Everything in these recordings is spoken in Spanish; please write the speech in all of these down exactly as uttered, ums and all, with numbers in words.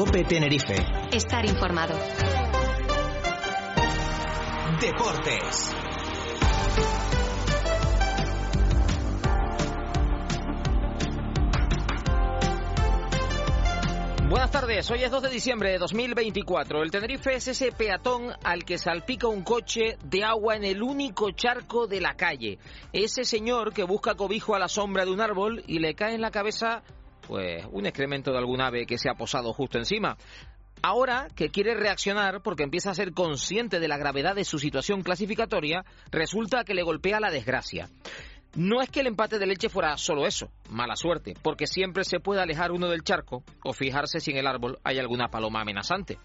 COPE Tenerife. Estar informado. Deportes. Buenas tardes, hoy es dos de diciembre de dos mil veinticuatro. El Tenerife es ese peatón al que salpica un coche de agua en el único charco de la calle. Ese señor que busca cobijo a la sombra de un árbol y le cae en la cabeza, pues, un excremento de algún ave que se ha posado justo encima. Ahora que quiere reaccionar porque empieza a ser consciente de la gravedad de su situación clasificatoria, resulta que le golpea la desgracia. No es que el empate del Elche fuera solo eso, mala suerte, porque siempre se puede alejar uno del charco o fijarse si en el árbol hay alguna paloma amenazante.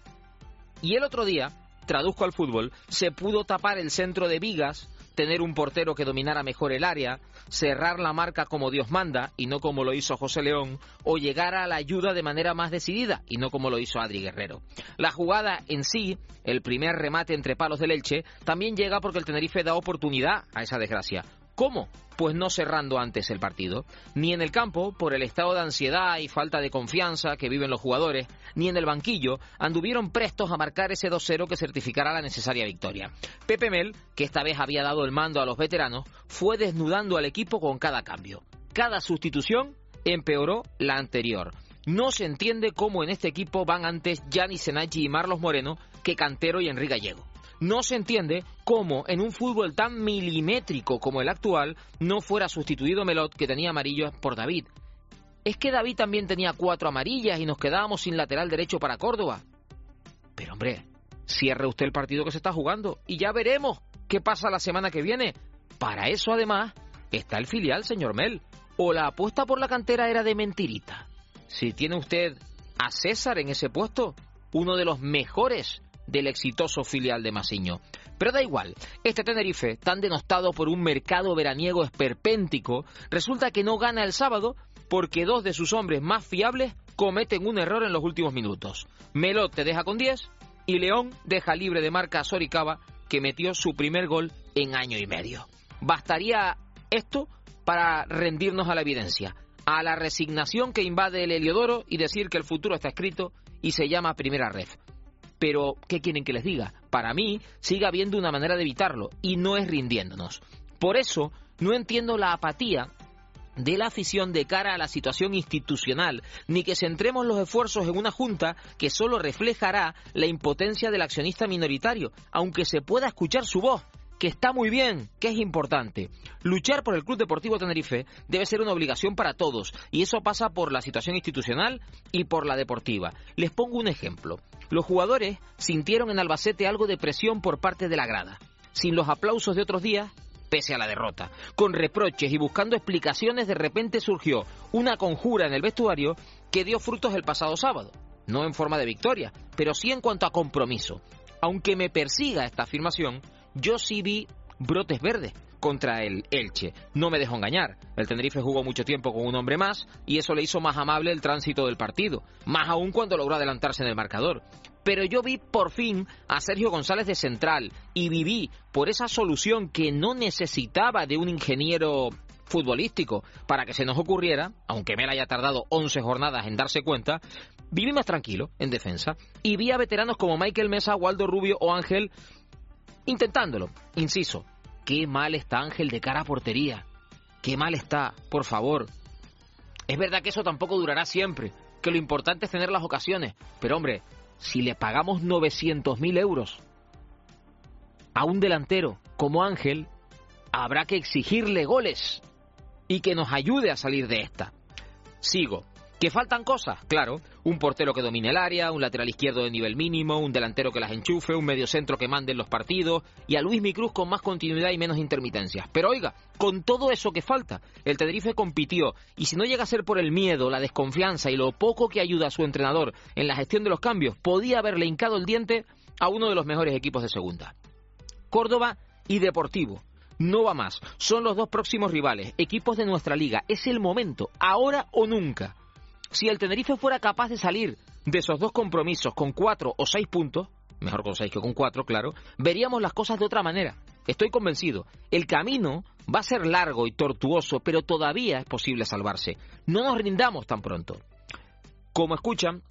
Y el otro día, traduzco al fútbol, se pudo tapar el centro de vigas, tener un portero que dominara mejor el área, cerrar la marca como Dios manda y no como lo hizo José León, o llegar a la ayuda de manera más decidida y no como lo hizo Adri Guerrero. La jugada en sí, el primer remate entre palos del Elche, también llega porque el Tenerife da oportunidad a esa desgracia. ¿Cómo? Pues no cerrando antes el partido, ni en el campo por el estado de ansiedad y falta de confianza que viven los jugadores, ni en el banquillo anduvieron prestos a marcar ese dos cero que certificara la necesaria victoria. Pepe Mel, que esta vez había dado el mando a los veteranos, fue desnudando al equipo con cada cambio. Cada sustitución empeoró la anterior. No se entiende cómo en este equipo van antes Gianni Senachi y Marlos Moreno que Cantero y Henry Gallego. No se entiende cómo en un fútbol tan milimétrico como el actual no fuera sustituido Melot, que tenía amarillo, por David. Es que David también tenía cuatro amarillas y nos quedábamos sin lateral derecho para Córdoba. Pero hombre, cierre usted el partido que se está jugando y ya veremos qué pasa la semana que viene. Para eso además está el filial, señor Mel. O la apuesta por la cantera era de mentirita. Si tiene usted a César en ese puesto, uno de los mejores del exitoso filial de Masiño. Pero da igual, este Tenerife, tan denostado por un mercado veraniego esperpéntico, resulta que no gana el sábado porque dos de sus hombres más fiables cometen un error en los últimos minutos. Melot te deja con diez y León deja libre de marca a Soricaba, que metió su primer gol en año y medio. Bastaría esto para rendirnos a la evidencia, a la resignación que invade el Heliodoro y decir que el futuro está escrito y se llama Primera Ref. Pero, ¿qué quieren que les diga? Para mí, sigue habiendo una manera de evitarlo, y no es rindiéndonos. Por eso, no entiendo la apatía de la afición de cara a la situación institucional, ni que centremos los esfuerzos en una junta que solo reflejará la impotencia del accionista minoritario, aunque se pueda escuchar su voz, que está muy bien, que es importante. Luchar por el Club Deportivo Tenerife debe ser una obligación para todos, y eso pasa por la situación institucional y por la deportiva. Les pongo un ejemplo. Los jugadores sintieron en Albacete algo de presión por parte de la grada, sin los aplausos de otros días, pese a la derrota. Con reproches y buscando explicaciones, de repente surgió una conjura en el vestuario que dio frutos el pasado sábado. No en forma de victoria, pero sí en cuanto a compromiso. Aunque me persiga esta afirmación, yo sí vi brotes verdes contra el Elche. No me dejo engañar, el Tenerife jugó mucho tiempo con un hombre más y eso le hizo más amable el tránsito del partido, más aún cuando logró adelantarse en el marcador. Pero yo vi por fin a Sergio González de central y viví por esa solución que no necesitaba de un ingeniero futbolístico para que se nos ocurriera, aunque me la haya tardado once jornadas en darse cuenta. Viví más tranquilo en defensa y vi a veteranos como Michael Mesa, Waldo Rubio o Ángel intentándolo. Inciso, qué mal está Ángel de cara a portería. Qué mal está, por favor. Es verdad que eso tampoco durará siempre, que lo importante es tener las ocasiones. Pero hombre, si le pagamos novecientos mil euros a un delantero como Ángel, habrá que exigirle goles y que nos ayude a salir de esta. Sigo. ¿Que faltan cosas? Claro, un portero que domine el área, un lateral izquierdo de nivel mínimo, un delantero que las enchufe, un mediocentro que mande en los partidos y a Luismi Cruz con más continuidad y menos intermitencias. Pero oiga, con todo eso que falta, el Tenerife compitió y si no llega a ser por el miedo, la desconfianza y lo poco que ayuda a su entrenador en la gestión de los cambios, podía haberle hincado el diente a uno de los mejores equipos de segunda. Córdoba y Deportivo. No va más, son los dos próximos rivales, equipos de nuestra liga. Es el momento, ahora o nunca. Si el Tenerife fuera capaz de salir de esos dos compromisos con cuatro o seis puntos, mejor con seis que con cuatro, claro, veríamos las cosas de otra manera. Estoy convencido. El camino va a ser largo y tortuoso, pero todavía es posible salvarse. No nos rindamos tan pronto. Como escuchan,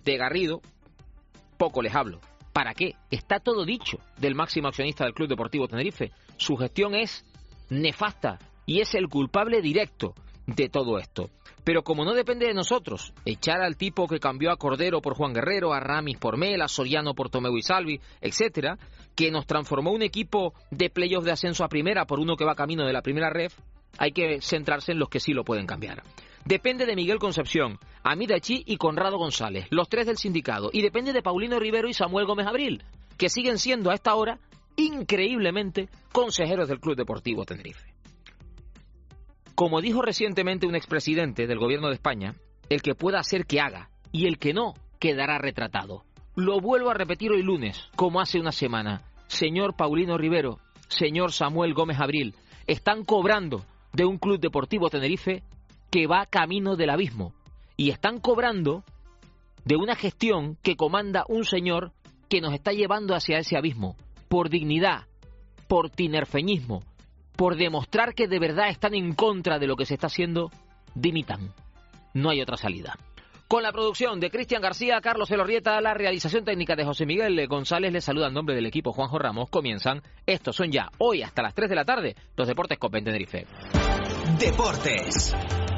De Garrido, poco les hablo. ¿Para qué? Está todo dicho del máximo accionista del Club Deportivo Tenerife. Su gestión es nefasta y es el culpable directo de todo esto. Pero como no depende de nosotros echar al tipo que cambió a Cordero por Juan Guerrero, a Ramis por Mel, a Soriano por Tomeu y Salvi, etcétera, que nos transformó un equipo de playoff de ascenso a primera por uno que va camino de la primera ref, hay que centrarse en los que sí lo pueden cambiar. Depende de Miguel Concepción, Amid Achi y Conrado González, los tres del sindicato, y depende de Paulino Rivero y Samuel Gómez Abril, que siguen siendo a esta hora, increíblemente, consejeros del Club Deportivo Tenerife. Como dijo recientemente un expresidente del gobierno de España, el que pueda hacer que haga, y el que no, quedará retratado. Lo vuelvo a repetir hoy lunes, como hace una semana. Señor Paulino Rivero, señor Samuel Gómez Abril, están cobrando de un Club Deportivo Tenerife que va camino del abismo. Y están cobrando de una gestión que comanda un señor que nos está llevando hacia ese abismo. Por dignidad, por tinerfeñismo, por demostrar que de verdad están en contra de lo que se está haciendo, dimitan. No hay otra salida. Con la producción de Cristian García, Carlos Elorrieta, la realización técnica de José Miguel González, les saluda en nombre del equipo Juanjo Ramos. Comienzan, estos son ya, hoy hasta las tres de la tarde, los Deportes COPE en Tenerife. Deportes.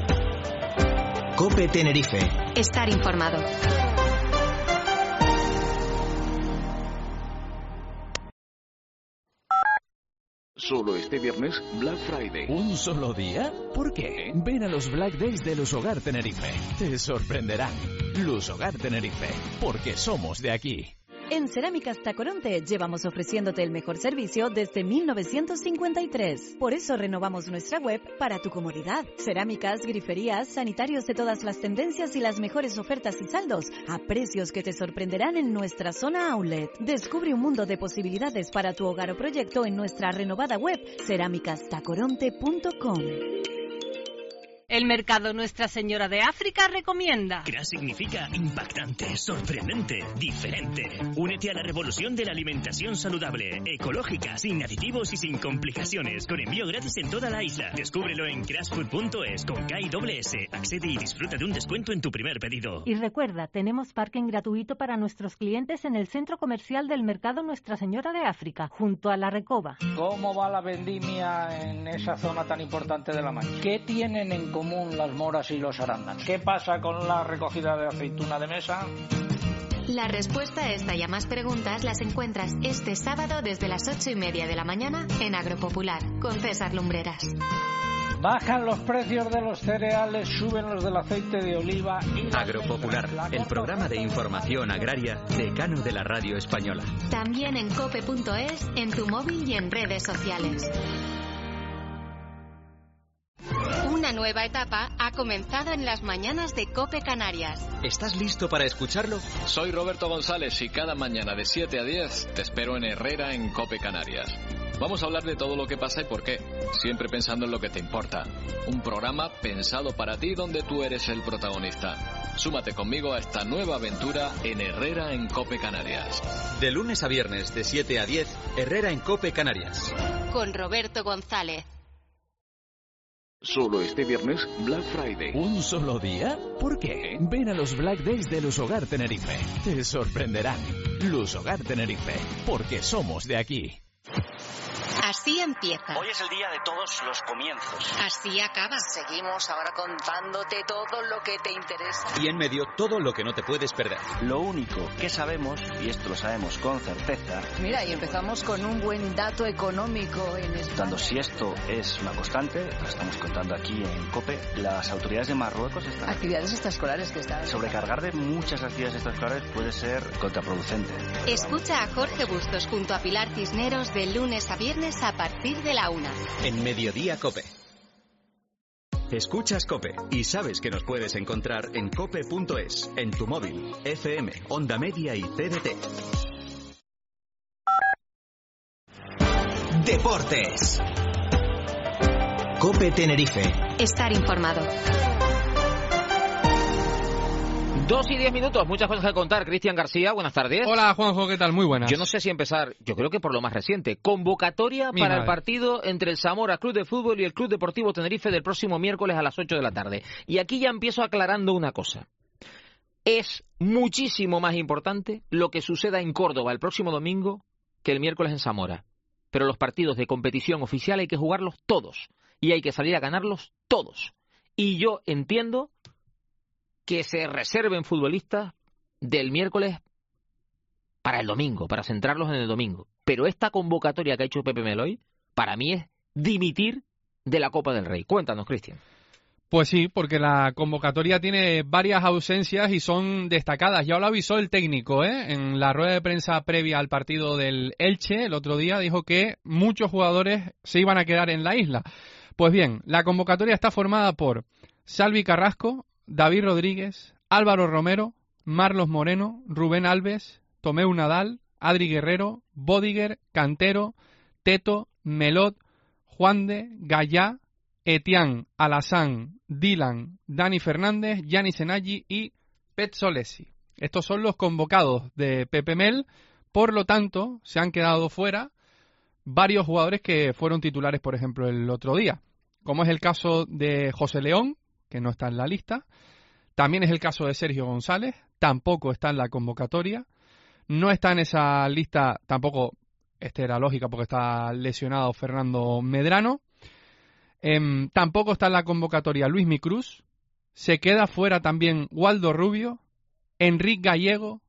COPE Tenerife. Estar informado. Solo este viernes, Black Friday. ¿Un solo día? ¿Por qué? Ven a los Black Days de Luz Hogar Tenerife. Te sorprenderán. Luz Hogar Tenerife, porque somos de aquí. En Cerámicas Tacoronte llevamos ofreciéndote el mejor servicio desde mil novecientos cincuenta y tres. Por eso renovamos nuestra web para tu comodidad. Cerámicas, griferías, sanitarios de todas las tendencias y las mejores ofertas y saldos a precios que te sorprenderán en nuestra zona outlet. Descubre un mundo de posibilidades para tu hogar o proyecto en nuestra renovada web cerámicas tacoronte punto com. El mercado Nuestra Señora de África recomienda. C R A significa impactante, sorprendente, diferente. Únete a la revolución de la alimentación saludable, ecológica, sin aditivos y sin complicaciones, con envío gratis en toda la isla. Descúbrelo en crashfood punto es con K y doble S. Accede y disfruta de un descuento en tu primer pedido. Y recuerda, tenemos parking gratuito para nuestros clientes en el centro comercial del mercado Nuestra Señora de África, junto a la Recoba. ¿Cómo va la vendimia en esa zona tan importante de La Mancha? ¿Qué tienen en común las moras y los arándanos? ¿Qué pasa con la recogida de aceituna de mesa? La respuesta a esta y a más preguntas las encuentras este sábado desde las ocho y media de la mañana en Agropopular, con César Lumbreras. Bajan los precios de los cereales, suben los del aceite de oliva y... Agropopular, el programa de información agraria decano de la radio española. También en cope punto es, en tu móvil y en redes sociales. Una nueva etapa ha comenzado en las mañanas de COPE Canarias. ¿Estás listo para escucharlo? Soy Roberto González y cada mañana de siete a diez te espero en Herrera en COPE Canarias. Vamos a hablar de todo lo que pasa y por qué, siempre pensando en lo que te importa. Un programa pensado para ti donde tú eres el protagonista. Súmate conmigo a esta nueva aventura en Herrera en COPE Canarias. De lunes a viernes de siete a diez, Herrera en COPE Canarias. Con Roberto González. Solo este viernes, Black Friday. ¿Un solo día? ¿Por qué? Ven a los Black Days de Luz Hogar Tenerife. Te sorprenderán. Luz Hogar Tenerife, porque somos de aquí. Así empieza. Hoy es el día de todos los comienzos. Así acaba. Seguimos ahora contándote todo lo que te interesa. Y en medio, todo lo que no te puedes perder. Lo único que sabemos, y esto lo sabemos con certeza... Mira, y empezamos con un buen dato económico en España. Tanto si esto es una constante, lo estamos contando aquí en COPE, las autoridades de Marruecos están... Actividades extraescolares que están... Sobrecargar de muchas actividades extraescolares puede ser contraproducente. Escucha a Jorge Bustos junto a Pilar Cisneros de lunes a viernes a partir de la una. En Mediodía COPE. Escuchas COPE y sabes que nos puedes encontrar en cope punto es, en tu móvil, F M, Onda Media y C D T. Deportes. COPE Tenerife. Estar informado. Dos y diez minutos, muchas cosas que contar. Cristian García, buenas tardes. Hola, Juanjo, ¿qué tal? Muy buenas. Yo no sé si empezar, yo creo que por lo más reciente. Convocatoria Mi para madre. el partido entre el Zamora Club de Fútbol y el Club Deportivo Tenerife del próximo miércoles a las ocho de la tarde. Y aquí ya empiezo aclarando una cosa. es muchísimo más importante lo que suceda en Córdoba el próximo domingo que el miércoles en Zamora. Pero los partidos de competición oficial hay que jugarlos todos y hay que salir a ganarlos todos. Y yo entiendo que se reserven futbolistas del miércoles para el domingo, para centrarlos en el domingo. Pero esta convocatoria que ha hecho Pepe Mel hoy, para mí es dimitir de la Copa del Rey. Cuéntanos, Cristian. Pues sí, porque la convocatoria tiene varias ausencias y son destacadas. Ya lo avisó el técnico, ¿eh? En la rueda de prensa previa al partido del Elche, el otro día, dijo que muchos jugadores se iban a quedar en la isla. Pues bien, la convocatoria está formada por Salvi Carrasco, David Rodríguez, Álvaro Romero, Marlos Moreno, Rubén Alves, Tomeu Nadal, Adri Guerrero, Bodiger, Cantero, Teto, Melot, Juande, Gallá, Etián, Alassane, Dylan, Dani Fernández, Gianni Senaggi y Pezzolesi. Estos son los convocados de Pepe Mel, por lo tanto, se han quedado fuera varios jugadores que fueron titulares, por ejemplo, el otro día, como es el caso de José León, que no está en la lista, también es el caso de Sergio González, tampoco está en la convocatoria, no está en esa lista, tampoco, este era lógica porque está lesionado Fernando Medrano. Eh, tampoco está en la convocatoria Luismi Cruz, se queda fuera también Waldo Rubio, Enrique Gallego,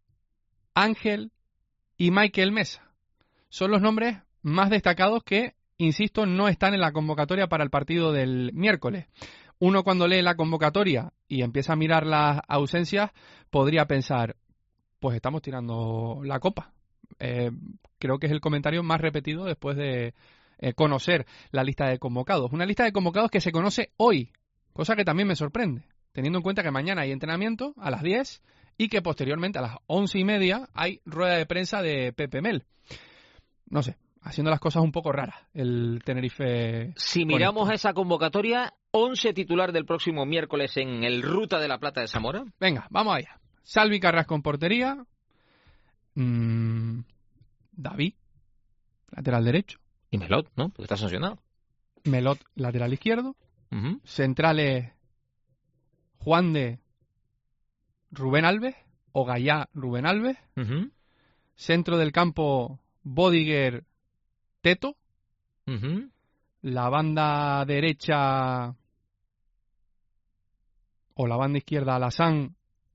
Ángel y Michael Mesa. Son los nombres más destacados que, insisto, no están en la convocatoria para el partido del miércoles. Uno cuando lee la convocatoria y empieza a mirar las ausencias podría pensar, pues estamos tirando la copa. Eh, creo que es el comentario más repetido después de Eh, conocer la lista de convocados. Una lista de convocados que se conoce hoy, cosa que también me sorprende, teniendo en cuenta que mañana hay entrenamiento a las diez y que posteriormente a las once y media hay rueda de prensa de Pepe Mel. No sé, haciendo las cosas un poco raras el Tenerife. Si miramos esa convocatoria, once titular del próximo miércoles en el Ruta de la Plata de Zamora. Venga, vamos allá. Salvi Carrasco en portería. Mm, David, lateral derecho. Y Melot, ¿no? Porque está sancionado. Melot, lateral izquierdo. Uh-huh. Centrales, Juande, Rubén Alves. O Gallá, Rubén Alves. Uh-huh. Centro del campo, Bodiger, Teto. Uh-huh. La banda derecha o la banda izquierda, Alassane.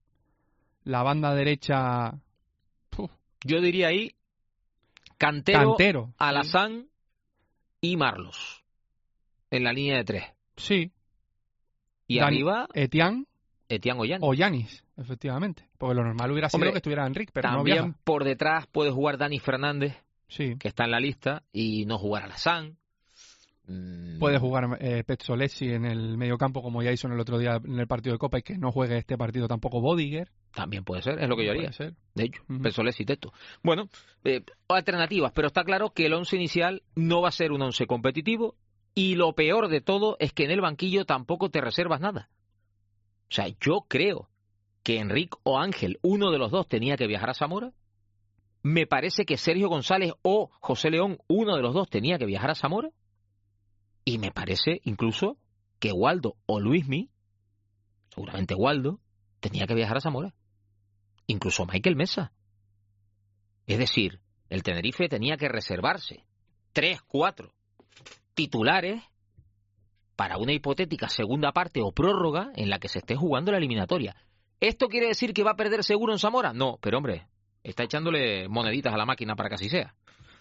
La banda derecha... Uf. Yo diría ahí Cantero, Cantero Alassane... Sí. Y Marlos, en la línea de tres. Sí. Y Dan, arriba, Etián. Etián o Yanis. O Yanis, efectivamente. Porque lo normal hubiera sido Hombre, que estuviera Enrique, pero también no viaja. Por detrás puede jugar Dani Fernández, sí, que está en la lista, y no jugar Alassane. Mm. Puede jugar eh, Pezzolesi en el mediocampo, como ya hizo en el otro día en el partido de Copa, y que no juegue este partido tampoco Bodiger. También puede ser, es lo que yo haría. Puede ser. De hecho, uh-huh. Pezzolesi y Teto. Bueno, eh, alternativas, pero está claro que el once inicial no va a ser un once competitivo, y lo peor de todo es que en el banquillo tampoco te reservas nada. O sea, yo creo que Enrique o Ángel, uno de los dos, tenía que viajar a Zamora. Me parece que Sergio González o José León, uno de los dos, tenía que viajar a Zamora. Y me parece incluso que Waldo o Luismi, seguramente Waldo, tenía que viajar a Zamora. Incluso Michael Mesa. Es decir, el Tenerife tenía que reservarse tres, cuatro titulares para una hipotética segunda parte o prórroga en la que se esté jugando la eliminatoria. ¿Esto quiere decir que va a perder seguro en Zamora? No, pero hombre, está echándole moneditas a la máquina para que así sea.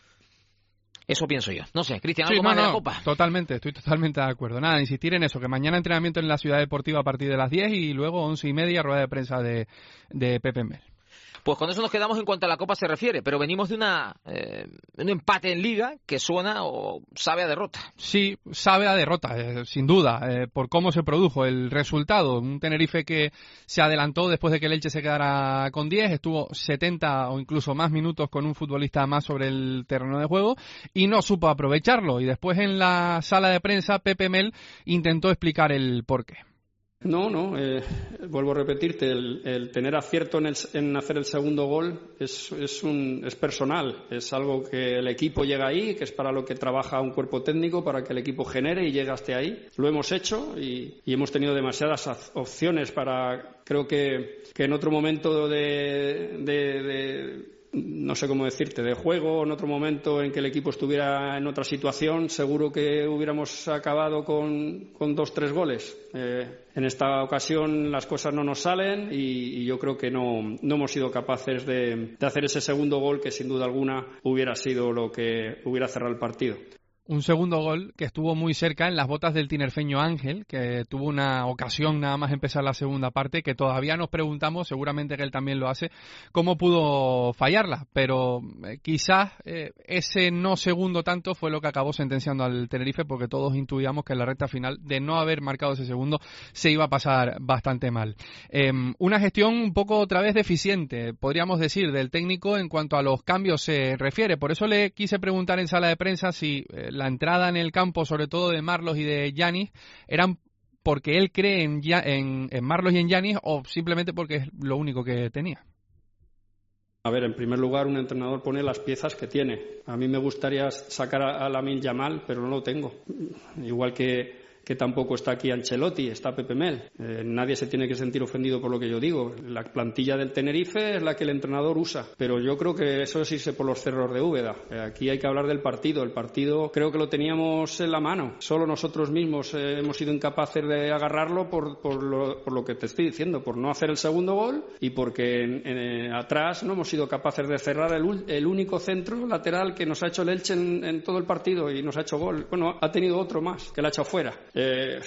Eso pienso yo. No sé, Cristian, ¿algo sí, más no, de la no, Copa? Totalmente, estoy totalmente de acuerdo. Nada, insistir en eso, que mañana entrenamiento en la Ciudad Deportiva a partir de las diez y luego once y media rueda de prensa de, de Pepe Mel. Pues con eso nos quedamos en cuanto a la Copa se refiere, pero venimos de una eh, un empate en Liga que suena o sabe a derrota. Sí, sabe a derrota, eh, sin duda, eh, por cómo se produjo el resultado. Un Tenerife que se adelantó después de que el Elche se quedara con diez, estuvo setenta o incluso más minutos con un futbolista más sobre el terreno de juego y no supo aprovecharlo. Y después en la sala de prensa Pepe Mel intentó explicar el porqué. No, no, eh, vuelvo a repetirte, el, el tener acierto en, el, en hacer el segundo gol es, es, un, es personal, es algo que el equipo llega ahí, que es para lo que trabaja un cuerpo técnico, para que el equipo genere y llegue hasta ahí. Lo hemos hecho y, y hemos tenido demasiadas opciones para, creo que, que en otro momento de... de, de no sé cómo decirte, de juego, en otro momento en que el equipo estuviera en otra situación, seguro que hubiéramos acabado con, con dos, tres goles. Eh, en esta ocasión las cosas no nos salen y, y yo creo que no, no hemos sido capaces de, de hacer ese segundo gol que sin duda alguna hubiera sido lo que hubiera cerrado el partido. Un segundo gol que estuvo muy cerca en las botas del tinerfeño Ángel, que tuvo una ocasión nada más empezar la segunda parte, que todavía nos preguntamos, seguramente que él también lo hace, cómo pudo fallarla. Pero eh, quizás eh, ese no segundo tanto fue lo que acabó sentenciando al Tenerife, porque todos intuíamos que en la recta final, de no haber marcado ese segundo, se iba a pasar bastante mal. Eh, una gestión un poco otra vez deficiente, podríamos decir, del técnico en cuanto a los cambios se refiere. Por eso le quise preguntar en sala de prensa si... Eh, la entrada en el campo, sobre todo de Marlos y de Yanis, eran porque él cree en, en, en Marlos y en Yanis o simplemente porque es lo único que tenía. A ver, en primer lugar, un entrenador pone las piezas que tiene. A mí me gustaría sacar a, a Lamine Yamal, pero no lo tengo. Igual que... que tampoco está aquí Ancelotti, está Pepe Mel. Eh, nadie se tiene que sentir ofendido por lo que yo digo. La plantilla del Tenerife es la que el entrenador usa, pero yo creo que eso es irse por los cerros de Úbeda. Eh, aquí hay que hablar del partido. El partido creo que lo teníamos en la mano. Solo nosotros mismos eh, hemos sido incapaces de agarrarlo por, por, lo, por lo que te estoy diciendo, por no hacer el segundo gol y porque en, en, atrás no hemos sido capaces de cerrar el, el único centro lateral que nos ha hecho el Elche en, en todo el partido y nos ha hecho gol. Bueno, ha tenido otro más que la ha echado fuera. Eh,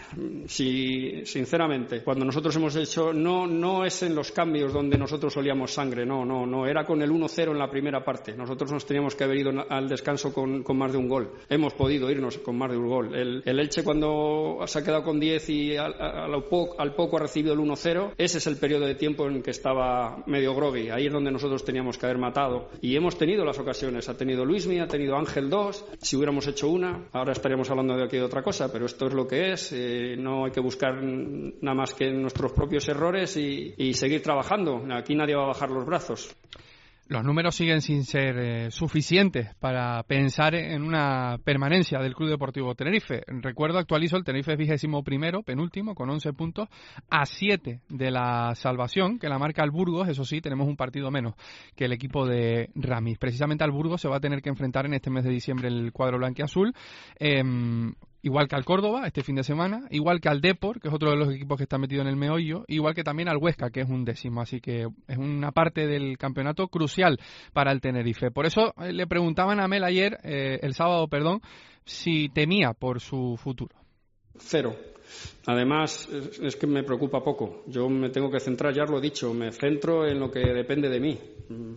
si, sinceramente, cuando nosotros hemos hecho, no, no es en los cambios donde nosotros olíamos sangre, no, no, no, era con el uno cero en la primera parte. Nosotros nos teníamos que haber ido al descanso con, con más de un gol. Hemos podido irnos con más de un gol. El, el Elche, cuando se ha quedado con diez y al, al, poco, al poco ha recibido el uno cero, ese es el periodo de tiempo en que estaba medio groggy. Ahí es donde nosotros teníamos que haber matado. Y hemos tenido las ocasiones. Ha tenido Luismi, ha tenido Ángel dos. Si hubiéramos hecho una, ahora estaríamos hablando de aquí de otra cosa, pero esto es lo que es, eh, no hay que buscar nada más que nuestros propios errores y, y seguir trabajando. Aquí nadie va a bajar los brazos. Los números siguen sin ser eh, suficientes para pensar en una permanencia del Club Deportivo Tenerife. Recuerdo, actualizo, el Tenerife es vigésimo primero, penúltimo, con once puntos, a siete de la salvación, que la marca el Burgos. Eso sí, tenemos un partido menos que el equipo de Ramis. Precisamente al Burgos se va a tener que enfrentar en este mes de diciembre el cuadro blanquiazul. Eh, Igual que al Córdoba este fin de semana, igual que al Depor, que es otro de los equipos que está metido en el meollo, igual que también al Huesca, que es un décimo. Así que es una parte del campeonato crucial para el Tenerife. Por eso eh, le preguntaban a Mel ayer, eh, el sábado, perdón, si temía por su futuro. Cero. Además, es, es que me preocupa poco. Yo me tengo que centrar, ya lo he dicho, me centro en lo que depende de mí.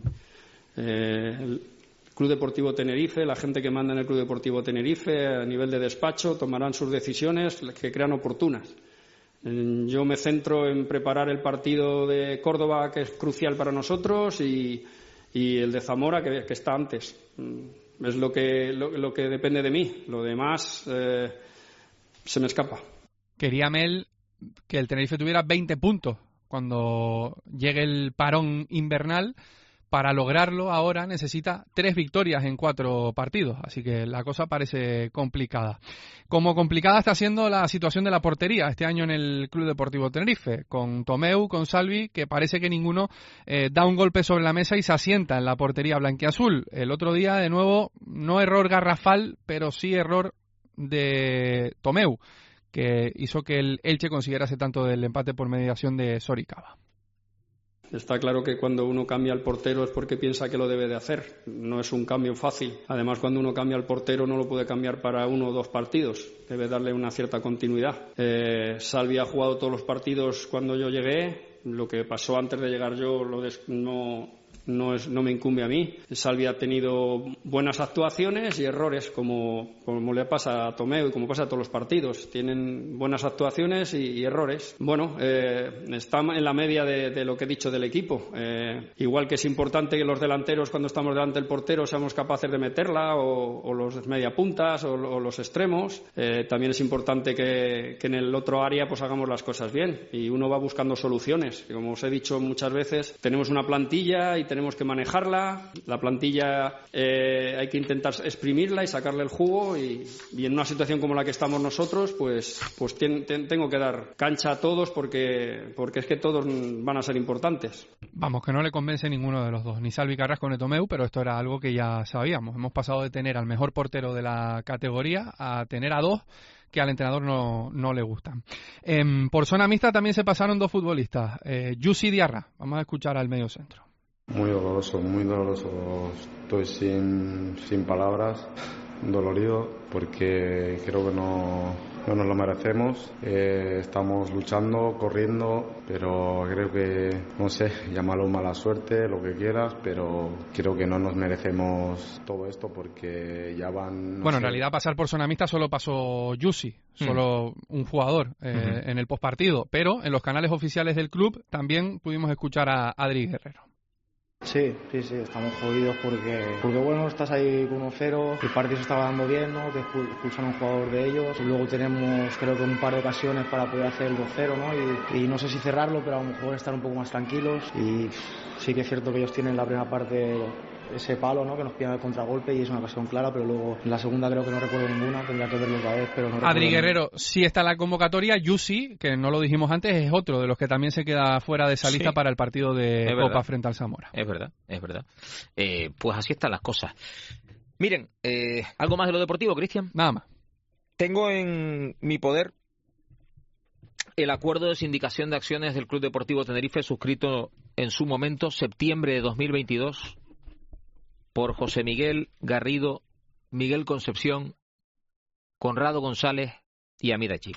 Eh, el, Club Deportivo Tenerife, la gente que manda en el Club Deportivo Tenerife a nivel de despacho tomarán sus decisiones que crean oportunas. Yo me centro en preparar el partido de Córdoba, que es crucial para nosotros, y, y el de Zamora, que, que está antes. Es lo que, lo, lo que depende de mí. Lo demás eh, se me escapa. Quería Mel que el Tenerife tuviera veinte puntos cuando llegue el parón invernal. Para lograrlo ahora necesita tres victorias en cuatro partidos, así que la cosa parece complicada. Como complicada está siendo la situación de la portería este año en el Club Deportivo Tenerife, con Tomeu, con Salvi, que parece que ninguno eh, da un golpe sobre la mesa y se asienta en la portería blanquiazul. El otro día, de nuevo, no error garrafal, pero sí error de Tomeu, que hizo que el Elche consiguiera ese tanto del empate por mediación de Soricaba. Está claro que cuando uno cambia al portero es porque piensa que lo debe de hacer. No es un cambio fácil. Además, cuando uno cambia al portero no lo puede cambiar para uno o dos partidos. Debe darle una cierta continuidad. Eh, Salvi ha jugado todos los partidos cuando yo llegué. Lo que pasó antes de llegar yo lo des- no, no es no me incumbe a mí. Salvi ha tenido buenas actuaciones y errores, como, como le pasa a Tomeu y como pasa a todos los partidos. Tienen buenas actuaciones y, y errores. Bueno, eh, está en la media de, de lo que he dicho del equipo. Eh, igual que es importante que los delanteros, cuando estamos delante del portero, seamos capaces de meterla, o, o los mediapuntas o, o los extremos. Eh, también es importante que, que en el otro área pues hagamos las cosas bien, y uno va buscando soluciones. Y como os he dicho muchas veces, tenemos una plantilla y tenemos que manejarla. La plantilla eh, hay que intentar exprimirla y sacarle el jugo, y, y en una situación como la que estamos nosotros, pues, pues ten, ten, tengo que dar cancha a todos, porque, porque es que todos van a ser importantes. Vamos, que no le convence ninguno de los dos, ni Salvi Carrasco ni Tomeu, pero esto era algo que ya sabíamos. Hemos pasado de tener al mejor portero de la categoría a tener a dos que al entrenador no, no le gustan. Eh, por zona mixta también se pasaron dos futbolistas. Eh, Yusi Diarra, vamos a escuchar al medio centro. Muy doloroso, muy doloroso. Estoy sin, sin palabras, dolorido, porque creo que no, no nos lo merecemos. Eh, estamos luchando, corriendo, pero creo que, no sé, llámalo mala suerte, lo que quieras, pero creo que no nos merecemos todo esto, porque ya van... No bueno, sé. En realidad pasar por zona mixta solo pasó Yusi, solo mm. un jugador eh, uh-huh. en el postpartido, pero en los canales oficiales del club también pudimos escuchar a Adri Guerrero. Sí, sí, sí, estamos jodidos porque, porque bueno, estás ahí con uno cero, el partido se estaba dando bien, ¿no? Te expulsan a un jugador de ellos, y luego tenemos, creo que un par de ocasiones para poder hacer el dos cero, ¿no? Y, y no sé si cerrarlo, pero a lo mejor estar un poco más tranquilos. Y sí que es cierto que ellos tienen la primera parte ese palo, ¿no? Que nos pillan el contragolpe y es una ocasión clara, pero luego en la segunda creo que no recuerdo ninguna, tendría que verlo otra vez, pero no recuerdo. Adri Guerrero sí está en la convocatoria. Yusi, que no lo dijimos antes, es otro de los que también se queda fuera de esa lista sí. para el partido de es Copa verdad. frente al Zamora. Es verdad, es verdad. Eh, pues así están las cosas. Miren, eh, ¿algo más de lo deportivo, Cristian? Nada más. Tengo en mi poder el acuerdo de sindicación de acciones del Club Deportivo Tenerife, suscrito en su momento, septiembre de dos mil veintidós, por José Miguel Garrido, Miguel Concepción, Conrado González y Amida Chi.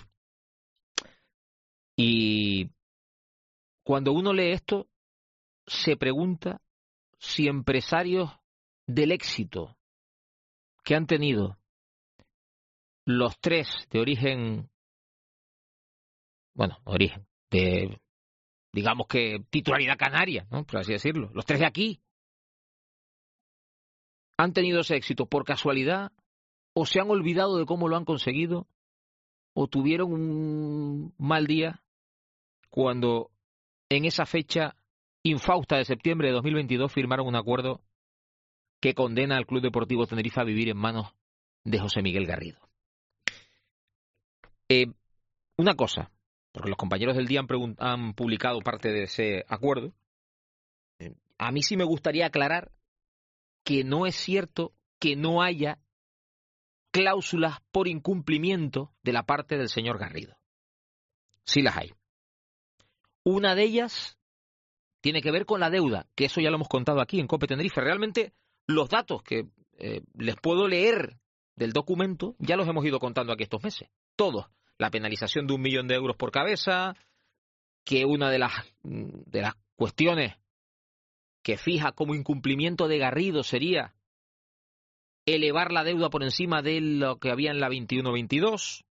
Y cuando uno lee esto, se pregunta si empresarios del éxito que han tenido los tres de origen, bueno, origen, de, digamos que titularidad canaria, ¿no? Por así decirlo, los tres de aquí, han tenido ese éxito por casualidad, o se han olvidado de cómo lo han conseguido, o tuvieron un mal día cuando en esa fecha infausta de septiembre de dos mil veintidós firmaron un acuerdo que condena al Club Deportivo Tenerife a vivir en manos de José Miguel Garrido. Eh, una cosa, porque los compañeros del día han, pregunt- han publicado parte de ese acuerdo, eh, a mí sí me gustaría aclarar que no es cierto que no haya cláusulas por incumplimiento de la parte del señor Garrido. Sí las hay. Una de ellas tiene que ver con la deuda, que eso ya lo hemos contado aquí en COPE Tenerife. Realmente los datos que eh, les puedo leer del documento ya los hemos ido contando aquí estos meses. Todos. La penalización de un millón de euros por cabeza, que una de las, de las cuestiones que fija como incumplimiento de Garrido sería elevar la deuda por encima de lo que había en la veintiuno veintidós.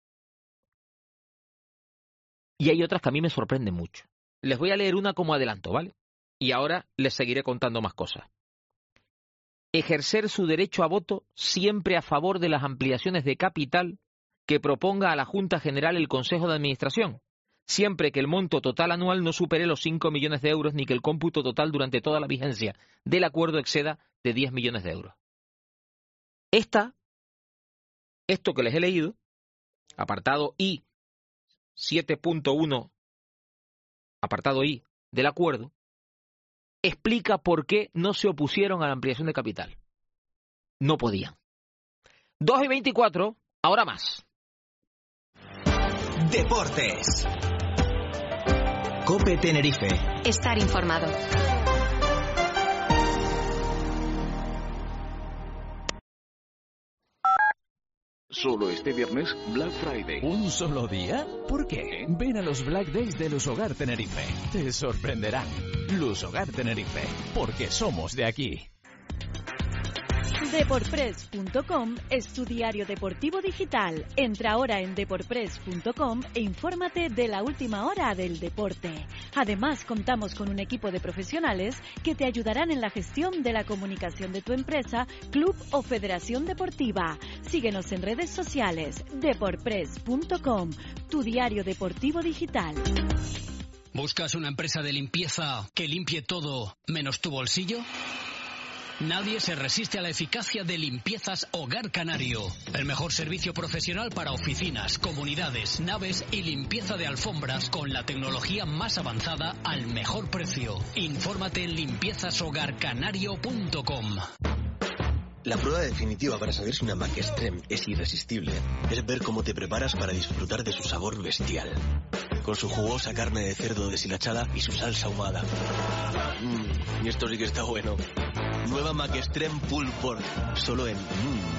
Y hay otras que a mí me sorprenden mucho. Les voy a leer una como adelanto, ¿vale? Y ahora les seguiré contando más cosas. Ejercer su derecho a voto siempre a favor de las ampliaciones de capital que proponga a la Junta General el Consejo de Administración, siempre que el monto total anual no supere los cinco millones de euros ni que el cómputo total durante toda la vigencia del acuerdo exceda de diez millones de euros. Esta, esto que les he leído, apartado I, siete punto uno, apartado I del acuerdo, explica por qué no se opusieron a la ampliación de capital. No podían. dos y veinticuatro, ahora más. Deportes. COPE Tenerife. Estar informado. Solo este viernes, Black Friday. ¿Un solo día? ¿Por qué? Ven a los Black Days de Lushogar Tenerife. Te sorprenderán. Lushogar Tenerife, porque somos de aquí. Deporpress punto com es tu diario deportivo digital. Entra ahora en deporpress punto com e infórmate de la última hora del deporte. Además, contamos con un equipo de profesionales que te ayudarán en la gestión de la comunicación de tu empresa, club o federación deportiva. Síguenos en redes sociales. Deporpress punto com, tu diario deportivo digital. ¿Buscas una empresa de limpieza que limpie todo menos tu bolsillo? Nadie se resiste a la eficacia de Limpiezas Hogar Canario. El mejor servicio profesional para oficinas, comunidades, naves y limpieza de alfombras con la tecnología más avanzada al mejor precio. Infórmate en limpiezas hogar canario punto com. La prueba definitiva para saber si una Mac Extreme es irresistible es ver cómo te preparas para disfrutar de su sabor bestial. Con su jugosa carne de cerdo deshilachada y su salsa ahumada. Mmm, y esto sí que está bueno. Nueva Mac Extreme Pulled Pork, solo en mmm,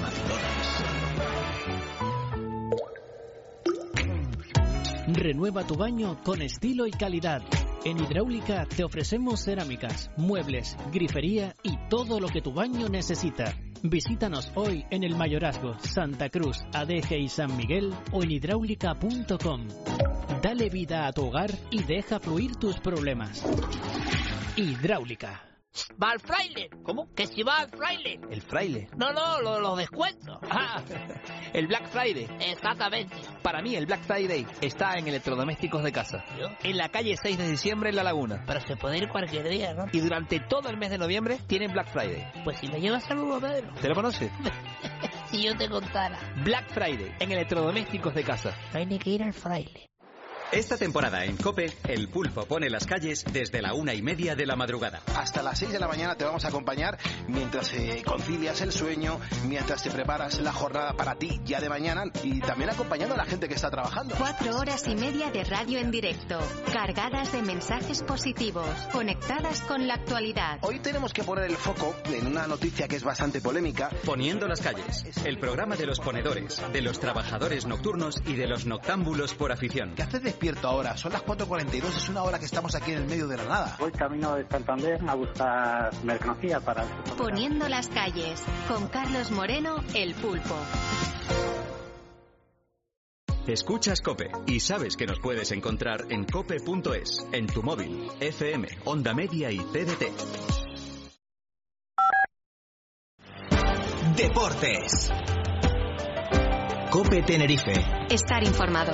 McDonald's. Renueva tu baño con estilo y calidad. En Hidráulica te ofrecemos cerámicas, muebles, grifería y todo lo que tu baño necesita. Visítanos hoy en el Mayorazgo, Santa Cruz, Adeje y San Miguel o en hidráulica punto com. Dale vida a tu hogar y deja fluir tus problemas. Hidráulica. Va al fraile. ¿Cómo? Que si va al fraile. ¿El fraile? No, no, los lo descuentos. Ah, el Black Friday. Exactamente. Para mí el Black Friday está en electrodomésticos de casa. ¿Yo? En la calle seis de diciembre en La Laguna. Pero se puede ir cualquier día, ¿no? Y durante todo el mes de noviembre tienen Black Friday. Pues si me llevas a Hugo Pedro. ¿Te lo conoces? Si yo te contara. Black Friday en electrodomésticos de casa. No hay ni que ir al fraile. Esta temporada en COPE, el Pulpo pone las calles desde la una y media de la madrugada. Hasta las seis de la mañana te vamos a acompañar mientras eh, concilias el sueño, mientras te preparas la jornada para ti ya de mañana y también acompañando a la gente que está trabajando. Cuatro horas y media de radio en directo, cargadas de mensajes positivos, conectadas con la actualidad. Hoy tenemos que poner el foco en una noticia que es bastante polémica. Poniendo las calles, el programa de los ponedores, de los trabajadores nocturnos y de los noctámbulos por afición. ¿Qué haces despierto ahora? Son las cuatro cuarenta y dos, es una hora que estamos aquí en el medio de la nada. Voy camino de Santander a buscar mercancía para... Poniendo las calles, con Carlos Moreno, el Pulpo. Escuchas COPE y sabes que nos puedes encontrar en cope punto es, en tu móvil, F M, Onda Media y C D T. Deportes. COPE Tenerife. Estar informado.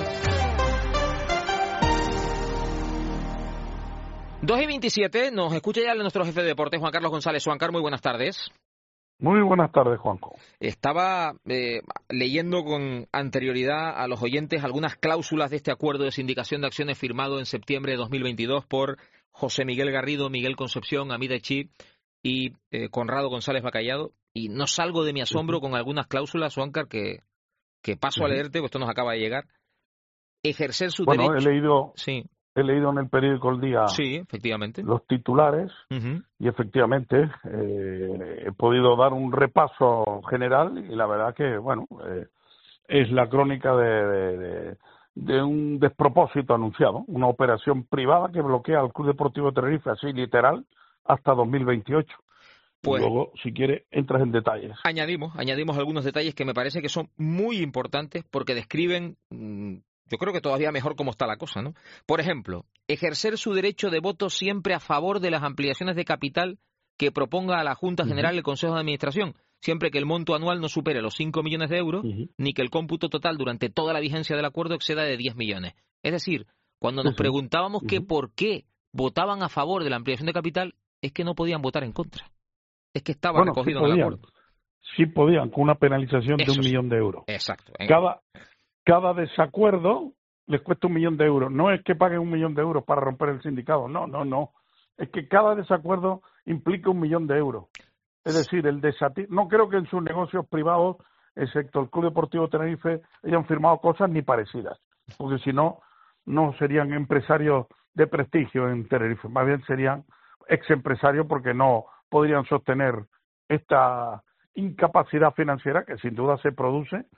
dos y veintisiete, nos escucha ya nuestro jefe de deportes, Juan Carlos González. Juan Carlos, muy buenas tardes. Muy buenas tardes, Juanjo. Estaba eh, leyendo con anterioridad a los oyentes algunas cláusulas de este acuerdo de sindicación de acciones firmado en septiembre de dos mil veintidós por José Miguel Garrido, Miguel Concepción, Amida Echí y eh, Conrado González Bacallado, y no salgo de mi asombro uh-huh. con algunas cláusulas, Juancar, que, que paso uh-huh. a leerte, pues esto nos acaba de llegar. Ejercer su bueno, derecho... Bueno, he leído... Sí. He leído en el periódico El Día sí, efectivamente. los titulares uh-huh. y efectivamente eh, he podido dar un repaso general y la verdad que, bueno, eh, es la crónica de, de, de, de un despropósito anunciado, una operación privada que bloquea al Club Deportivo Tenerife, así literal, hasta dos mil veintiocho. Pues, luego, si quiere, entras en detalles. Añadimos, añadimos algunos detalles que me parece que son muy importantes porque describen... Mmm, yo creo que todavía mejor cómo está la cosa, ¿no? Por ejemplo, ejercer su derecho de voto siempre a favor de las ampliaciones de capital que proponga a la Junta General el Consejo de Administración, siempre que el monto anual no supere los cinco millones de euros, uh-huh. ni que el cómputo total durante toda la vigencia del acuerdo exceda de diez millones. Es decir, cuando nos uh-huh. preguntábamos uh-huh. que por qué votaban a favor de la ampliación de capital, es que no podían votar en contra. Es que estaba bueno, recogido sí en el podían, acuerdo. Sí podían, con una penalización Eso de un sí. millón de euros. Exacto. Cada... Cada desacuerdo les cuesta un millón de euros. No es que paguen un millón de euros para romper el sindicato. No, no, no. Es que cada desacuerdo implica un millón de euros. Es decir, el desati... no creo que en sus negocios privados, excepto el Club Deportivo Tenerife, hayan firmado cosas ni parecidas. Porque si no, no serían empresarios de prestigio en Tenerife. Más bien serían exempresarios porque no podrían sostener esta incapacidad financiera que sin duda se produce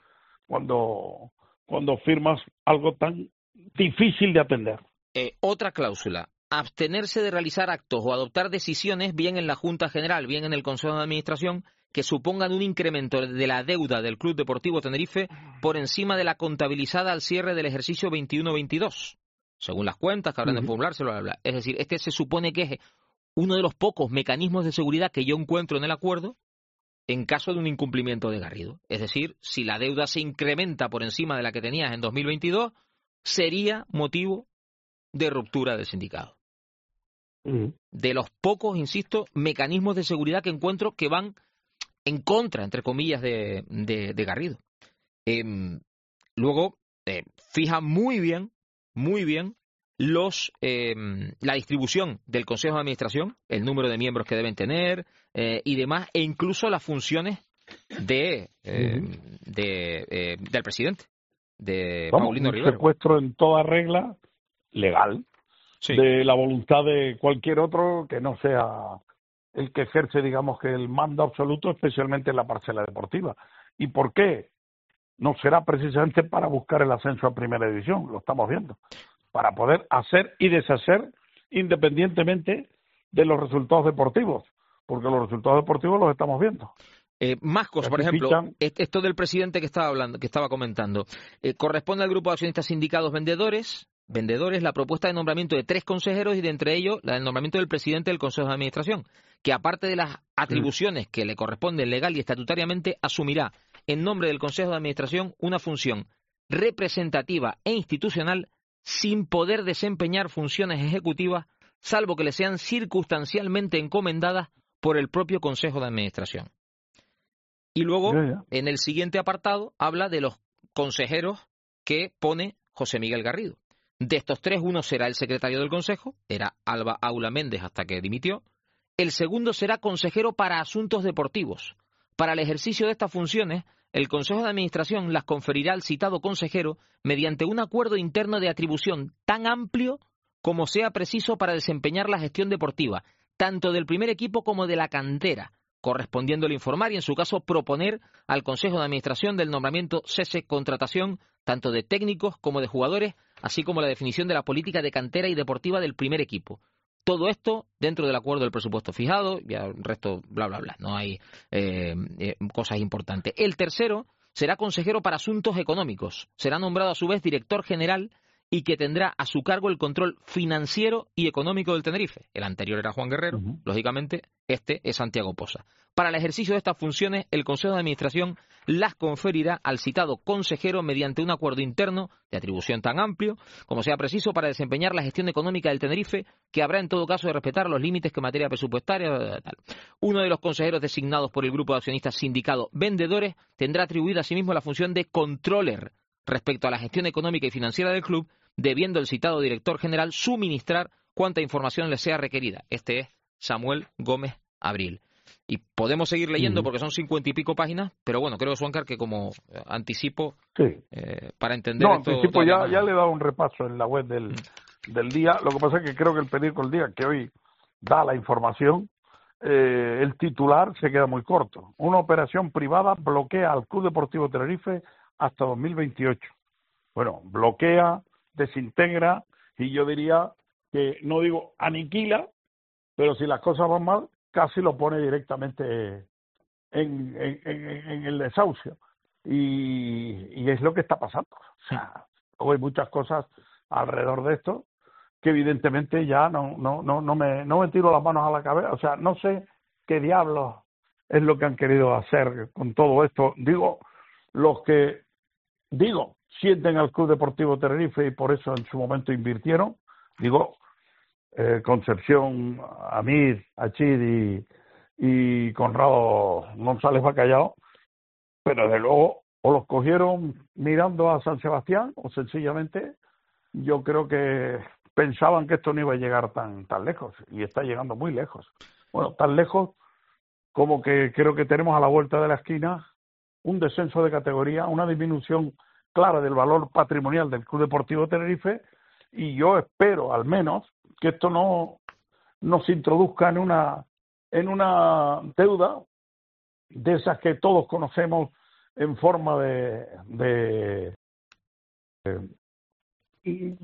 cuando, cuando firmas algo tan difícil de atender. Eh, otra cláusula, abstenerse de realizar actos o adoptar decisiones, bien en la Junta General, bien en el Consejo de Administración, que supongan un incremento de la deuda del Club Deportivo Tenerife por encima de la contabilizada al cierre del ejercicio veintiuno veintidós, según las cuentas que habrán de formularse, bla, bla, bla. Es decir, este se supone que es uno de los pocos mecanismos de seguridad que yo encuentro en el acuerdo en caso de un incumplimiento de Garrido. Es decir, si la deuda se incrementa por encima de la que tenías en dos mil veintidós, sería motivo de ruptura del sindicato. Uh-huh. De los pocos, insisto, mecanismos de seguridad que encuentro que van en contra, entre comillas, de, de, de Garrido. Eh, luego, eh, fija muy bien, muy bien, los eh, la distribución del Consejo de Administración, el número de miembros que deben tener eh, y demás, e incluso las funciones de, eh, uh-huh. de eh, del presidente, de Vamos, Paulino un Rivero. Secuestro en toda regla legal, sí, de la voluntad de cualquier otro que no sea el que ejerce, digamos, que el mando absoluto, especialmente en la parcela deportiva. ¿Y por qué? No será precisamente para buscar el ascenso a Primera División, lo estamos viendo, para poder hacer y deshacer independientemente de los resultados deportivos, porque los resultados deportivos los estamos viendo. Eh, más cosas, por ejemplo, fichan... esto del presidente que estaba hablando, que estaba comentando, eh, corresponde al grupo de accionistas sindicados vendedores, vendedores la propuesta de nombramiento de tres consejeros y de entre ellos la del nombramiento del presidente del Consejo de Administración, que aparte de las atribuciones que le corresponden legal y estatutariamente, asumirá en nombre del Consejo de Administración una función representativa e institucional sin poder desempeñar funciones ejecutivas, salvo que le sean circunstancialmente encomendadas por el propio Consejo de Administración. Y luego, yeah, yeah. en el siguiente apartado, habla de los consejeros que pone José Miguel Garrido. De estos tres, uno será el secretario del Consejo, era Alba Aula Méndez hasta que dimitió. El segundo será consejero para asuntos deportivos. Para el ejercicio de estas funciones, el Consejo de Administración las conferirá al citado consejero mediante un acuerdo interno de atribución tan amplio como sea preciso para desempeñar la gestión deportiva, tanto del primer equipo como de la cantera, correspondiéndole informar y, en su caso, proponer al Consejo de Administración del nombramiento, cese, contratación, tanto de técnicos como de jugadores, así como la definición de la política de cantera y deportiva del primer equipo. Todo esto dentro del acuerdo del presupuesto fijado, y el resto, bla, bla, bla. No hay eh, eh, cosas importantes. El tercero será consejero para asuntos económicos. Será nombrado a su vez director general y que tendrá a su cargo el control financiero y económico del Tenerife. El anterior era Juan Guerrero, uh-huh. lógicamente, este es Santiago Poza. Para el ejercicio de estas funciones, el Consejo de Administración las conferirá al citado consejero mediante un acuerdo interno de atribución tan amplio como sea preciso para desempeñar la gestión económica del Tenerife, que habrá en todo caso de respetar los límites que en materia presupuestaria tal. Uno de los consejeros designados por el grupo de accionistas sindicado vendedores tendrá atribuida asimismo la función de controller respecto a la gestión económica y financiera del club, debiendo el citado director general suministrar cuanta información le sea requerida. Este es Samuel Gómez Abril. Y podemos seguir leyendo uh-huh. porque son cincuenta y pico páginas, pero bueno, creo, Suancar, que como anticipo, sí. eh, para entender no, esto... No, anticipo, ya, ya le he dado un repaso en la web del, uh-huh. del día. Lo que pasa es que creo que el periódico El Día, que hoy da la información, eh, el titular se queda muy corto. Una operación privada bloquea al Club Deportivo Tenerife hasta dos mil veintiocho. Bueno, bloquea, desintegra, y yo diría que, no digo aniquila, pero si las cosas van mal, casi lo pone directamente en, en, en, en el desahucio. Y, y es lo que está pasando. O sea, hay muchas cosas alrededor de esto que evidentemente ya no, no, no, no, me, no me tiro las manos a la cabeza. O sea, no sé qué diablos es lo que han querido hacer con todo esto. Digo, los que, digo, sienten al Club Deportivo Tenerife y por eso en su momento invirtieron, digo, eh, Concepción, Amir, Achid y, y Conrado González Bacallao, pero desde luego o los cogieron mirando a San Sebastián o sencillamente yo creo que pensaban que esto no iba a llegar tan, tan lejos y está llegando muy lejos. Bueno, tan lejos como que creo que tenemos a la vuelta de la esquina un descenso de categoría, una disminución clara del valor patrimonial del Club Deportivo Tenerife, y yo espero al menos que esto no, no se introduzca en una en una deuda de esas que todos conocemos en forma de, de, de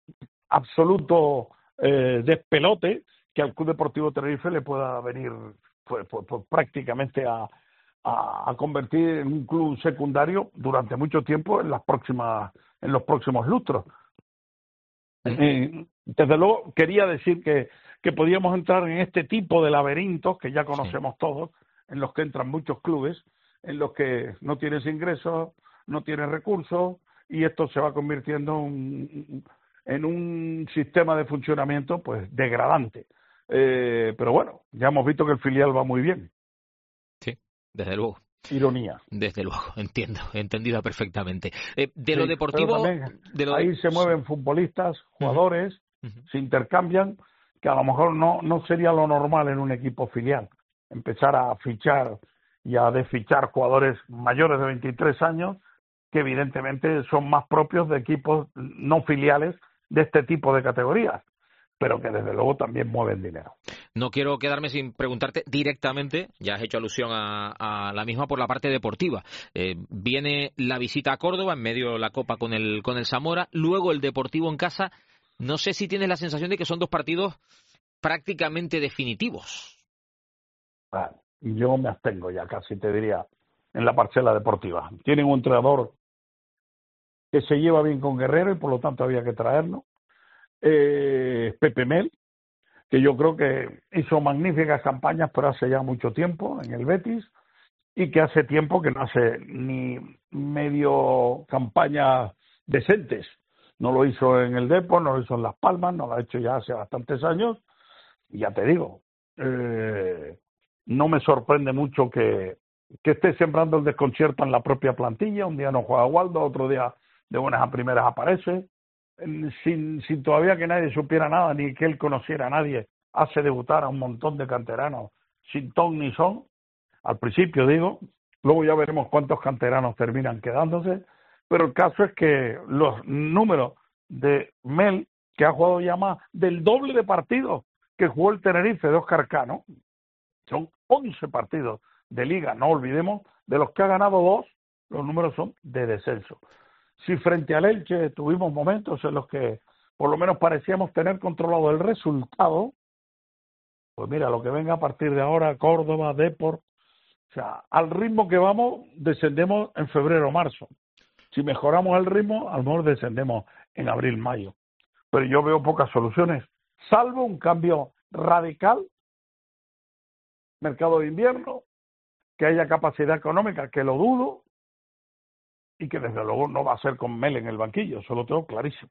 absoluto eh, despelote que al Club Deportivo Tenerife le pueda venir pues, pues, pues, prácticamente a, a, a convertir en un club secundario durante mucho tiempo en las próximas en los próximos lustros. Eh, desde luego quería decir que, que podíamos entrar en este tipo de laberintos que ya conocemos sí. todos, en los que entran muchos clubes, en los que no tienes ingresos, no tienes recursos, y esto se va convirtiendo en, en un sistema de funcionamiento pues degradante. Eh, pero bueno, ya hemos visto que el filial va muy bien. Sí, desde luego. Ironía. Desde luego, entiendo, entendido perfectamente. Eh, de sí, lo deportivo... De lo ahí de... se mueven futbolistas, jugadores, uh-huh. se intercambian, que a lo mejor no, no sería lo normal en un equipo filial. Empezar a fichar y a desfichar jugadores mayores de veintitrés años, que evidentemente son más propios de equipos no filiales de este tipo de categorías, pero que desde luego también mueven dinero. No quiero quedarme sin preguntarte directamente, ya has hecho alusión a, a la misma por la parte deportiva. Eh, viene la visita a Córdoba, en medio de la Copa con el, con el Zamora, luego el Deportivo en casa. No sé si tienes la sensación de que son dos partidos prácticamente definitivos. Ah, yo me abstengo ya, casi te diría, en la parcela deportiva. Tienen un entrenador que se lleva bien con Guerrero y por lo tanto había que traerlo. Eh, Pepe Mel, que yo creo que hizo magníficas campañas pero hace ya mucho tiempo en el Betis, y que hace tiempo que no hace ni medio campañas decentes. No lo hizo en el Depor, no lo hizo en Las Palmas, no lo ha hecho ya hace bastantes años, y ya te digo, eh, no me sorprende mucho que, que esté sembrando el desconcierto en la propia plantilla. Un día no juega Waldo, otro día de buenas a primeras aparece, sin, sin todavía que nadie supiera nada, ni que él conociera a nadie, hace debutar a un montón de canteranos sin ton ni son, al principio digo, luego ya veremos cuántos canteranos terminan quedándose, pero el caso es que los números de Mel, que ha jugado ya más del doble de partidos que jugó el Tenerife de Óscar Cano, son once partidos de liga, no olvidemos, de los que ha ganado dos, los números son de descenso. Si frente al Elche tuvimos momentos en los que por lo menos parecíamos tener controlado el resultado, pues mira, lo que venga a partir de ahora, Córdoba, Depor, o sea, al ritmo que vamos, descendemos en febrero o marzo. Si mejoramos el ritmo, a lo mejor descendemos en abril, mayo. Pero yo veo pocas soluciones, salvo un cambio radical, mercado de invierno, que haya capacidad económica, que lo dudo, y que desde luego no va a ser con Mel en el banquillo, eso lo tengo clarísimo.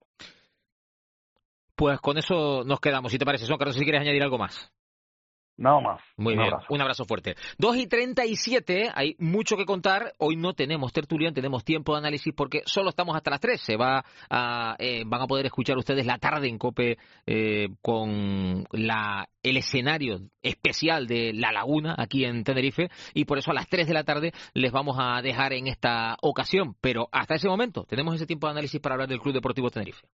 Pues con eso nos quedamos, si te parece. Son Carlos, si quieres añadir algo más. Nada más. Muy un bien, abrazo. un abrazo fuerte. dos y treinta y siete, hay mucho que contar. Hoy no tenemos tertulia, tenemos tiempo de análisis porque solo estamos hasta las tres. Se va a, eh, van a poder escuchar ustedes la tarde en COPE eh, con la, el escenario especial de La Laguna aquí en Tenerife, y por eso a las tres de la tarde les vamos a dejar en esta ocasión. Pero hasta ese momento tenemos ese tiempo de análisis para hablar del Club Deportivo Tenerife.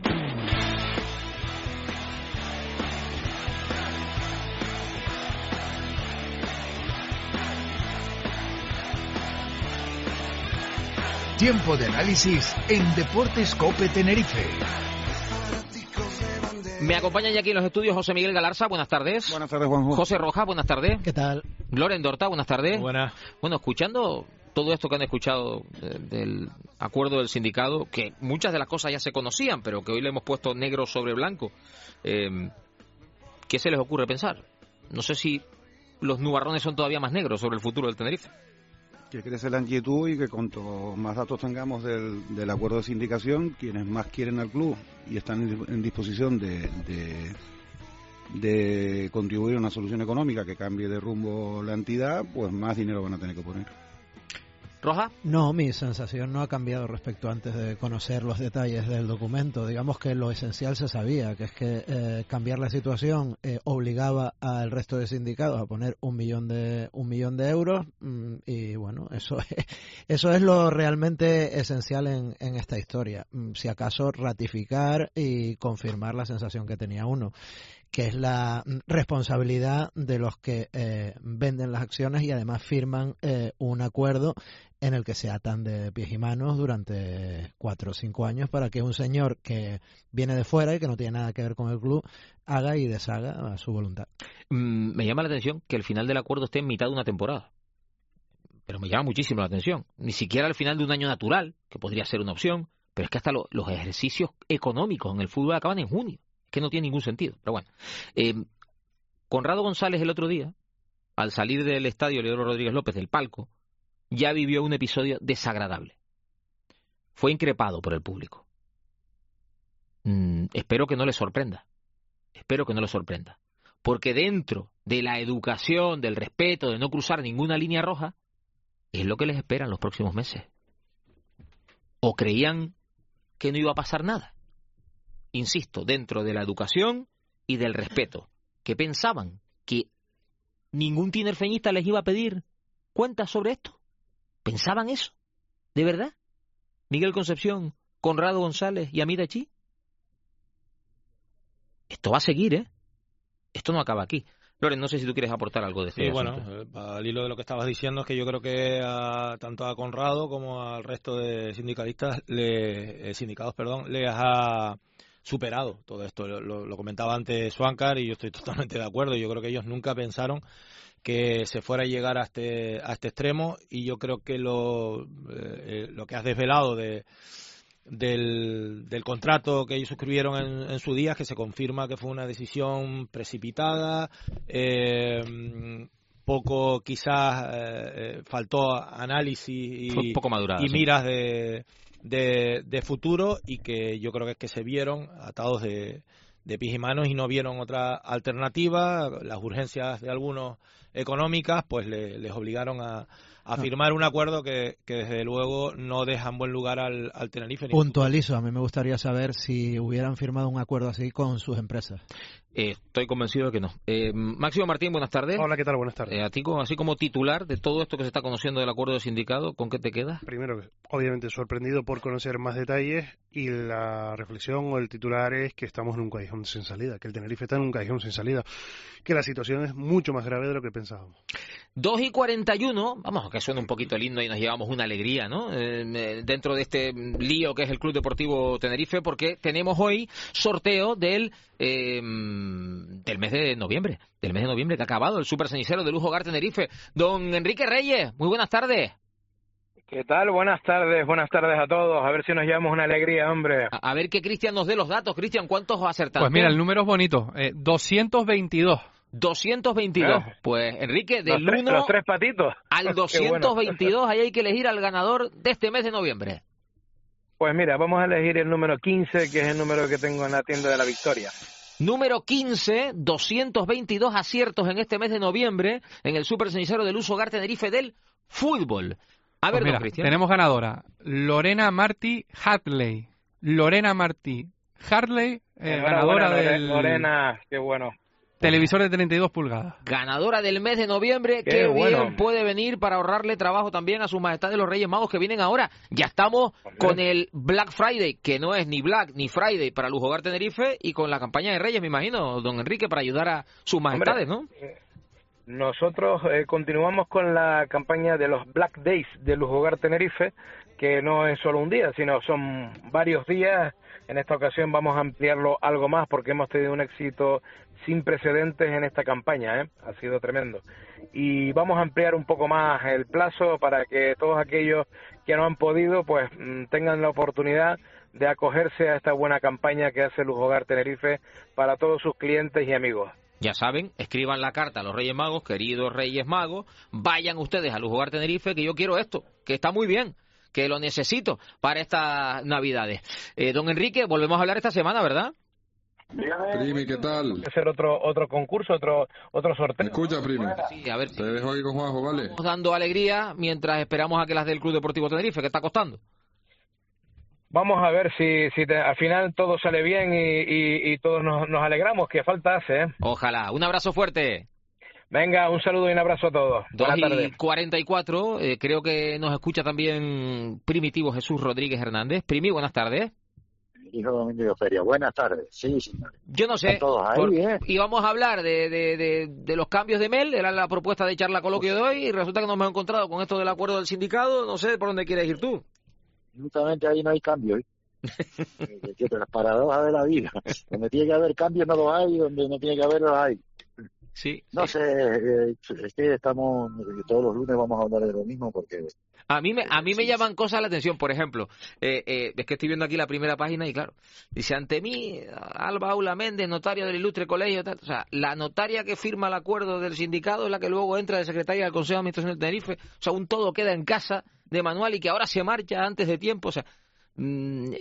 Tiempo de análisis en Deportes COPE Tenerife. Me acompaña ya aquí en los estudios José Miguel Galarza, buenas tardes. Buenas tardes, Juanjo. José Rojas, buenas tardes. ¿Qué tal? Loren Dorta, buenas tardes. Buenas. Bueno, escuchando todo esto que han escuchado de, del acuerdo del sindicato, que muchas de las cosas ya se conocían, pero que hoy le hemos puesto negro sobre blanco, eh, ¿qué se les ocurre pensar? No sé si los nubarrones son todavía más negros sobre el futuro del Tenerife. Que crece la inquietud y que cuanto más datos tengamos del, del acuerdo de sindicación, quienes más quieren al club y están en disposición de, de, de contribuir a una solución económica que cambie de rumbo la entidad, pues más dinero van a tener que poner. ¿Roja? No, mi sensación no ha cambiado respecto a antes de conocer los detalles del documento. Digamos que lo esencial se sabía, que es que eh, cambiar la situación eh, obligaba al resto de sindicatos a poner un millón de un millón de euros mmm, y bueno, eso es, eso es lo realmente esencial en, en esta historia. Si acaso ratificar y confirmar la sensación que tenía uno, que es la responsabilidad de los que eh, venden las acciones y además firman eh, un acuerdo en el que se atan de pies y manos durante cuatro o cinco años para que un señor que viene de fuera y que no tiene nada que ver con el club haga y deshaga a su voluntad. Mm, me llama la atención que el final del acuerdo esté en mitad de una temporada. Pero me llama muchísimo la atención. Ni siquiera al final de un año natural, que podría ser una opción, pero es que hasta lo, los ejercicios económicos en el fútbol acaban en junio. Es que no tiene ningún sentido. Pero bueno, eh, Conrado González el otro día, al salir del estadio Leandro Rodríguez López del palco, ya vivió un episodio desagradable. Fue increpado por el público. Mm, espero que no le sorprenda. Espero que no le sorprenda. Porque dentro de la educación, del respeto, de no cruzar ninguna línea roja, es lo que les espera en los próximos meses. ¿O creían que no iba a pasar nada? Insisto, dentro de la educación y del respeto. ¿Que pensaban? ¿Que ningún tinerfeñista les iba a pedir cuentas sobre esto? ¿Pensaban eso? ¿De verdad? Miguel Concepción, Conrado González y Amida Chi. Esto va a seguir, ¿eh? Esto no acaba aquí. Loren, no sé si tú quieres aportar algo de este Sí, asunto. bueno, al hilo de lo que estabas diciendo, es que yo creo que a, tanto a Conrado como al resto de sindicalistas, le, eh, sindicados, perdón, les ha superado todo esto. Lo, lo, lo comentaba antes Swankar y yo estoy totalmente de acuerdo. Yo creo que ellos nunca pensaron que se fuera a llegar a este, a este extremo, y yo creo que lo, eh, lo que has desvelado de Del, del contrato que ellos suscribieron en, en su día, que se confirma que fue una decisión precipitada, eh, poco quizás eh, faltó análisis y, poco madurada, y sí. miras de, de, de futuro, y que yo creo que es que se vieron atados de, de pies y manos y no vieron otra alternativa. Las urgencias de algunos económicas pues le, les obligaron a a firmar un acuerdo que, que desde luego no deja en buen lugar al, al Tenerife. Puntualizo, a mí me gustaría saber si hubieran firmado un acuerdo así con sus empresas. Eh, estoy convencido de que no. Eh, Máximo Martín, buenas tardes. Hola, ¿qué tal? Buenas tardes. Eh, a ti, así como titular de todo esto que se está conociendo del acuerdo de sindicato, ¿con qué te quedas? Primero, obviamente sorprendido por conocer más detalles, y la reflexión o el titular es que estamos en un callejón sin salida, que el Tenerife está en un callejón sin salida, que la situación es mucho más grave de lo que pensábamos. dos y cuarenta y uno, vamos, que suena un poquito el himno y nos llevamos una alegría, ¿no? Eh, dentro de este lío que es el Club Deportivo Tenerife, porque tenemos hoy sorteo del eh, del mes de noviembre, del mes de noviembre que ha acabado, el Super Cenicero de Lujo Hogar Tenerife. Don Enrique Reyes, muy buenas tardes. ¿Qué tal? Buenas tardes, buenas tardes a todos. A ver si nos llevamos una alegría, hombre. A, a ver que Cristian nos dé los datos. Cristian, ¿cuántos acertaste? Pues mira, el número es bonito, eh, doscientos veintidós. doscientos veintidós. Eh. Pues Enrique, del los tres, uno los tres patitos. al doscientos veintidós, ahí hay que elegir al ganador de este mes de noviembre. Pues mira, vamos a elegir el número quince, que es el número que tengo en la tienda de la Victoria. Número quince, doscientos veintidós aciertos en este mes de noviembre en el Super Cenicero del Lujo Hogar Tenerife del fútbol. A ver, pues mira, don Cristian. tenemos ganadora, Lorena Martí Hartley. Lorena Martí Hartley, eh, ganadora Lorena, del Lorena, qué bueno. televisor de treinta y dos pulgadas. Ganadora del mes de noviembre. Qué Qué, bueno. bien puede venir para ahorrarle trabajo también a sus majestades los Reyes Magos que vienen ahora. Ya estamos con el Black Friday, que no es ni Black ni Friday para Lujo Hogar Tenerife, y con la campaña de Reyes, me imagino, don Enrique, para ayudar a sus majestades, Hombre, ¿no? eh, Nosotros eh, continuamos con la campaña de los Black Days de Lujo Hogar Tenerife, que no es solo un día, sino son varios días. En esta ocasión vamos a ampliarlo algo más porque hemos tenido un éxito sin precedentes en esta campaña, ¿eh? Ha sido tremendo. Y vamos a ampliar un poco más el plazo para que todos aquellos que no han podido, pues tengan la oportunidad de acogerse a esta buena campaña que hace Lujo Hogar Tenerife para todos sus clientes y amigos. Ya saben, escriban la carta a los Reyes Magos, queridos Reyes Magos, vayan ustedes a Lujo Hogar Tenerife, que yo quiero esto, que está muy bien, que lo necesito para estas Navidades. Eh, don Enrique, volvemos a hablar esta semana, ¿verdad? Primi, ¿qué tal? Hay que hacer otro otro concurso, otro otro sorteo. ¿Me escucha, Primi? Sí, a ver. Te dejo aquí con Juanjo, ¿vale? Estamos dando alegría mientras esperamos a que las del Club Deportivo Tenerife, ¿qué está costando? Vamos a ver si, si te, al final todo sale bien y, y, y todos nos, nos alegramos, que falta hace, ¿eh? Ojalá. Un abrazo fuerte. Venga, un saludo y un abrazo a todos. Buenas tardes. dos y cuarenta y cuatro, eh, creo que nos escucha también Primitivo Jesús Rodríguez Hernández. Primi, buenas tardes. hijo Domingo Feria. Buenas tardes. Sí, señores. Yo no sé. Están todos ahí, por, ¿eh? íbamos a hablar de, de, de, de los cambios de Mel, era la propuesta de charla coloquio de hoy, y resulta que nos hemos encontrado con esto del acuerdo del sindicato. No sé por dónde quieres ir tú. Justamente ahí no hay cambio, ¿eh? Que las paradojas de la vida. Donde tiene que haber cambios no los hay, donde no tiene que haber los hay. Sí. No sí. sé, eh, es que estamos, todos los lunes vamos a hablar de lo mismo porque... A mí me, a mí me llaman cosas la atención, por ejemplo, eh, eh, es que estoy viendo aquí la primera página y claro, dice ante mí, Alba Aula Méndez, notario del ilustre colegio, tal, o sea, la notaria que firma el acuerdo del sindicato es la que luego entra de secretaria del Consejo de Administración del Tenerife, o sea, un todo queda en casa de Manuel y que ahora se marcha antes de tiempo, o sea, mmm,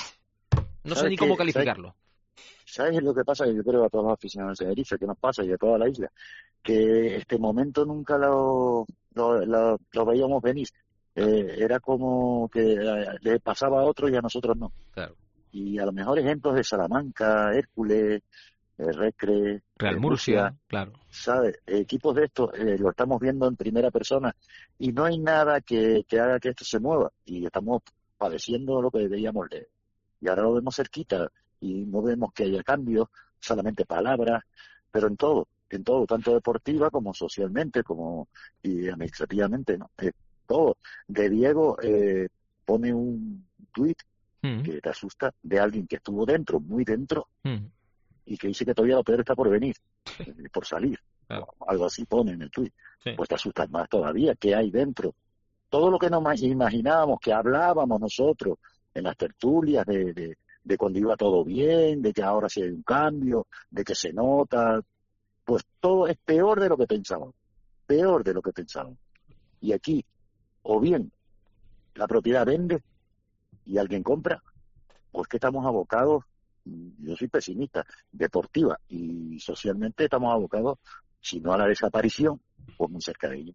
no sé ni cómo qué? calificarlo. ¿Sabes? ¿Sabes lo que pasa? Yo creo a todos los aficionados de Tenerife, que nos pasa y de toda la isla, que este momento nunca lo, lo, lo, lo veíamos venir. Eh, era como que eh, le pasaba a otro y a nosotros no. Claro. Y a lo mejor ejemplos de Salamanca, Hércules, eh, Recre, Real eh, Murcia, Murcia, claro. ¿sabes? Equipos de estos eh, lo estamos viendo en primera persona y no hay nada que, que haga que esto se mueva. Y estamos padeciendo lo que veíamos leer. Y ahora lo vemos cerquita y no vemos que haya cambios, solamente palabras, pero en todo, en todo, tanto deportiva como socialmente, como y administrativamente, ¿no? Eh, todo. De Diego eh, pone un tuit mm. que te asusta de alguien que estuvo dentro, muy dentro, mm. y que dice que todavía lo peor está por venir, por salir. Claro. Algo así pone en el tuit. Sí. Pues te asustas más todavía, ¿qué hay dentro? Todo lo que nos imaginábamos, que hablábamos nosotros en las tertulias de, de, de cuando iba todo bien, de que ahora sí hay un cambio, de que se nota, pues todo es peor de lo que pensábamos, peor de lo que pensábamos. Y aquí, o bien la propiedad vende y alguien compra, o es que estamos abocados, yo soy pesimista, deportiva y socialmente estamos abocados, si no a la desaparición, pues muy cerca de ella.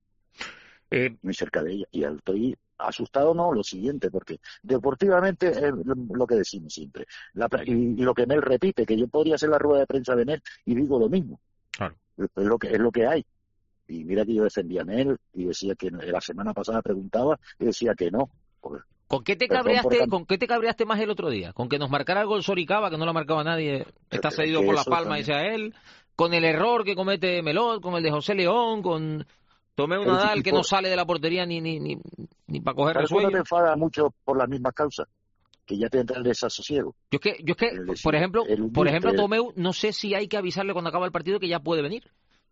Eh, muy cerca de ella. Y estoy asustado, no, lo siguiente, porque deportivamente es lo que decimos siempre. La, y, y lo que Mel repite, que yo podría hacer la rueda de prensa de Mel y digo lo mismo. Claro. Es, es, lo que, es lo que hay. Y mira que yo defendía a Mel y decía que la semana pasada preguntaba y decía que no. Porque, ¿Con qué te cabreaste, por... ¿con qué te cabreaste más el otro día? ¿Con que nos marcara el gol Soricaba, que no lo marcaba nadie, está cedido por La Palma y sea él? ¿Con el error que comete Melot, con el de José León, con Tomeu Nadal, que por... no sale de la portería ni ni ni, ni para coger el sueño? ¿No te enfada mucho por las mismas causas? Que ya te entra el desasosiego. Yo es que, yo es que decir, por ejemplo, por ejemplo a Tomeu, no sé si hay que avisarle cuando acaba el partido que ya puede venir.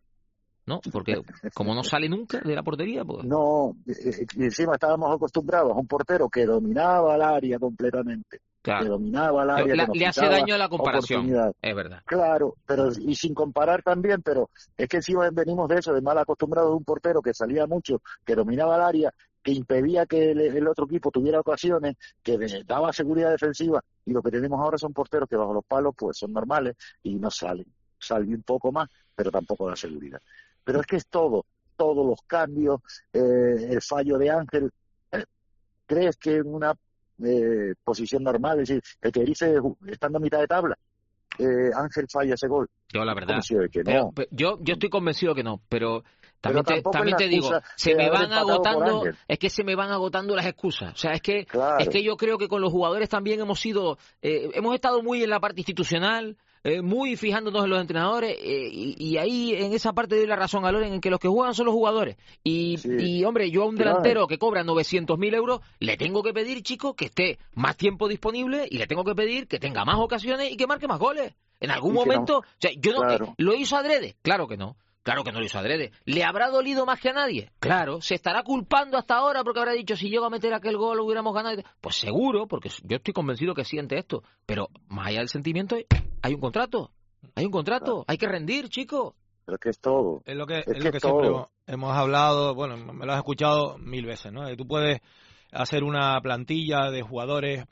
¿No? Porque como no sale nunca de la portería, pues... No, y encima estábamos acostumbrados a un portero que dominaba el área completamente. Claro. Que dominaba el área. La, que nos le hace daño a la comparación, es verdad. Claro, pero y sin comparar también, pero es que encima venimos de eso, de mal acostumbrados a un portero que salía mucho, que dominaba el área, que impedía que el, el otro equipo tuviera ocasiones, que de, daba seguridad defensiva, y lo que tenemos ahora son porteros que bajo los palos pues son normales y no salen. Sale un poco más, pero tampoco da seguridad. Pero es que es todo, todos los cambios, eh, el fallo de Ángel. Eh, ¿Crees que en una eh, posición normal, es decir, el que dice estando a mitad de tabla, eh, Ángel falla ese gol? Yo la verdad, que no. pero, yo yo estoy convencido que no, pero también pero te, también te digo, se me van agotando, es que se me van agotando las excusas. O sea, es que claro. es que yo creo que con los jugadores también hemos sido, eh, hemos estado muy en la parte institucional. Eh, muy fijándonos en los entrenadores eh, y, y ahí en esa parte doy la razón a Loren en que los que juegan son los jugadores y, sí. y hombre, yo a un delantero que cobra novecientos mil euros le tengo que pedir, chico, que esté más tiempo disponible y le tengo que pedir que tenga más ocasiones y que marque más goles en algún y momento, no. o sea, yo no, claro. eh, ¿lo hizo adrede? Claro que no. Claro que no lo hizo adrede. ¿Le habrá dolido más que a nadie? Claro. ¿Se estará culpando hasta ahora porque habrá dicho si llego a meter aquel gol hubiéramos ganado? Pues seguro, porque yo estoy convencido que siente esto. Pero más allá del sentimiento, hay un contrato. Hay un contrato. Claro. Hay que rendir, chicos. Pero es que es todo. Es lo que, es, es que lo que es siempre todo. hemos hablado, bueno, me lo has escuchado mil veces, ¿no? Tú puedes hacer una plantilla de jugadores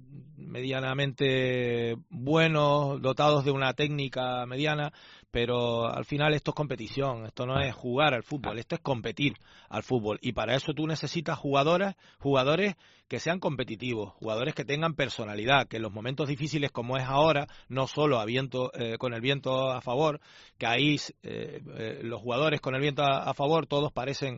medianamente buenos, dotados de una técnica mediana, pero al final esto es competición, esto no es jugar al fútbol, esto es competir al fútbol, y para eso tú necesitas jugadores, jugadores que sean competitivos, jugadores que tengan personalidad, que en los momentos difíciles como es ahora, no solo a viento, eh, con el viento a favor, que ahí eh, eh, los jugadores con el viento a, a favor todos parecen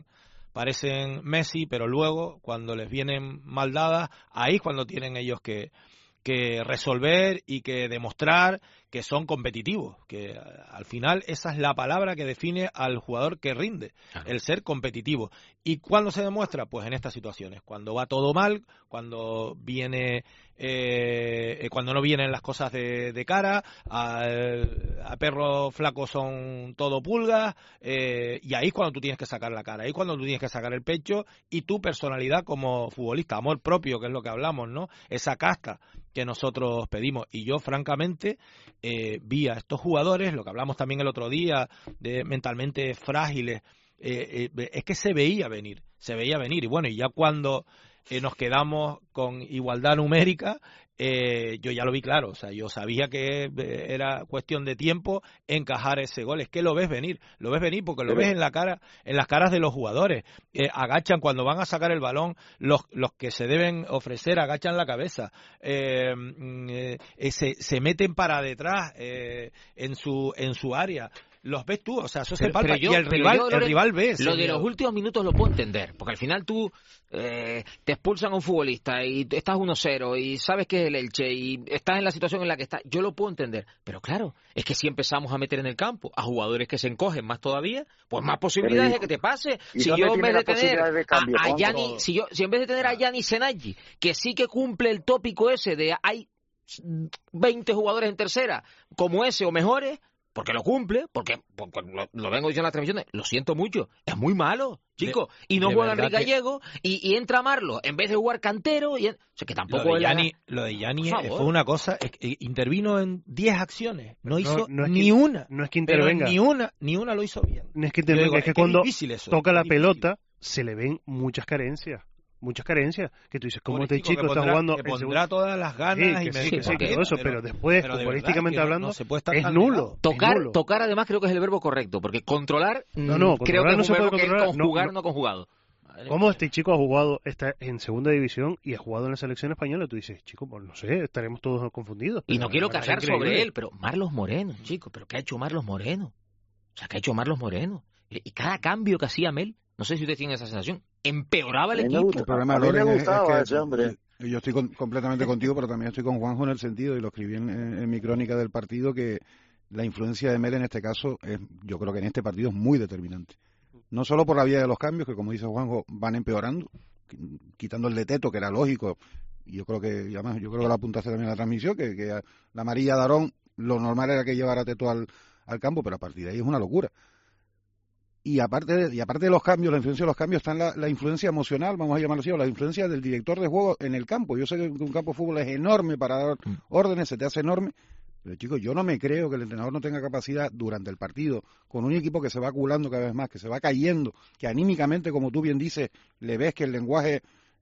parecen Messi, pero luego cuando les vienen mal dadas, ahí es cuando tienen ellos que que resolver y que demostrar que son competitivos, que al final esa es la palabra que define al jugador que rinde, el ser competitivo. ¿Y cuándo se demuestra? Pues en estas situaciones, cuando va todo mal, cuando viene eh, cuando no vienen las cosas de, de cara, a, a perro flaco son todo pulgas, eh, y ahí es cuando tú tienes que sacar la cara, ahí es cuando tú tienes que sacar el pecho y tu personalidad como futbolista, amor propio, que es lo que hablamos, ¿no? Esa casta que nosotros pedimos. Y yo, francamente, eh, vi a estos jugadores, lo que hablamos también el otro día, de mentalmente frágiles, eh, eh, es que se veía venir, se veía venir. Y bueno, y ya cuando eh, nos quedamos con igualdad numérica, eh, yo ya lo vi claro, o sea, yo sabía que era cuestión de tiempo encajar ese gol. Es que lo ves venir, lo ves venir porque lo ves en la cara, en las caras de los jugadores. Eh, agachan cuando van a sacar el balón, los los que se deben ofrecer agachan la cabeza, eh, eh, se, se meten para detrás eh, en su en su área. Los ves tú, o sea, eso se palpa. Yo, y el rival, yo, el rival ve. Lo de señor. los últimos minutos lo puedo entender, porque al final tú eh, te expulsan a un futbolista y estás uno cero y sabes que es el Elche y estás en la situación en la que estás. Yo lo puedo entender, pero claro, es que si empezamos a meter en el campo a jugadores que se encogen más todavía, pues más posibilidades de que te pase. Si yo en vez de tener de cambio, a, a Gianni, si yo si en vez de tener a Gianni Senaggi, que sí que cumple el tópico ese de hay veinte jugadores en tercera como ese o mejores, porque lo cumple, porque, porque lo, lo vengo diciendo en las transmisiones, lo siento mucho, es muy malo, chico, De- y no de juega verdad Enrique que- Gallego, y, y entra Marlo, en vez de jugar Cantero, y en- o sea, que tampoco Lo de es la- Gianni, lo de Gianni Por fue favor. una cosa, es que intervino en diez acciones, no, No, hizo no es ni que- una. no es que pero intervenga. ni una, ni una lo hizo bien. No es que, Yo intervenga, digo, es que es cuando difícil eso, toca es la difícil. pelota se le ven muchas carencias. Muchas carencias. Que tú dices, ¿cómo este Pobrecito, chico que está pondrá- jugando que en pondrá segunda? todas las ganas Sí, y que me sí, dice que sí, que que todo eso, pero después, pero de verdad futbolísticamente que no- hablando, no se puede estar es tan nulo. negado. es Tocar, nulo. tocar además creo que es el verbo correcto, porque controlar No, mm, no, creo controlar que no es se un puede verbo que es controlar, no, conjugar, no. no conjugado. ¿Cómo este chico ha jugado está en segunda división y ha jugado en la selección española? Tú dices, chico, pues no sé, estaremos todos confundidos. Y no Pero quiero me parece cargar increíble. sobre él, pero Marlos Moreno, chico, ¿pero qué ha hecho Marlos Moreno? O sea, ¿qué ha hecho Marlos Moreno? Y y cada cambio que hacía Mel, no sé si ustedes tienen esa sensación, empeoraba el A mí me equipo. gusta. El problema, A mí me Loren, es- gustaba es que ese hombre. yo estoy con- completamente contigo, pero también estoy con Juanjo en el sentido, y lo escribí en, en- en mi crónica del partido, que la influencia de Mel en este caso, es, yo creo que en este partido es muy determinante. No solo por la vía de los cambios, que como dice Juanjo, van empeorando, quitando el de Teto, que era lógico, y yo creo que, y además, yo creo que lo apuntaste también en la transmisión, que, que la amarilla de Aarón, lo normal era que llevara a Teto al, al campo, pero a partir de ahí es una locura. Y aparte de, y aparte de los cambios, la influencia de los cambios, está en la, la influencia emocional, vamos a llamarlo así, o la influencia del director de juego en el campo. Yo sé que un campo de fútbol es enorme para dar órdenes, se te hace enorme, pero chicos, yo no me creo que el entrenador no tenga capacidad durante el partido, con un equipo que se va acumulando cada vez más, que se va cayendo, que anímicamente, como tú bien dices, le ves que el lenguaje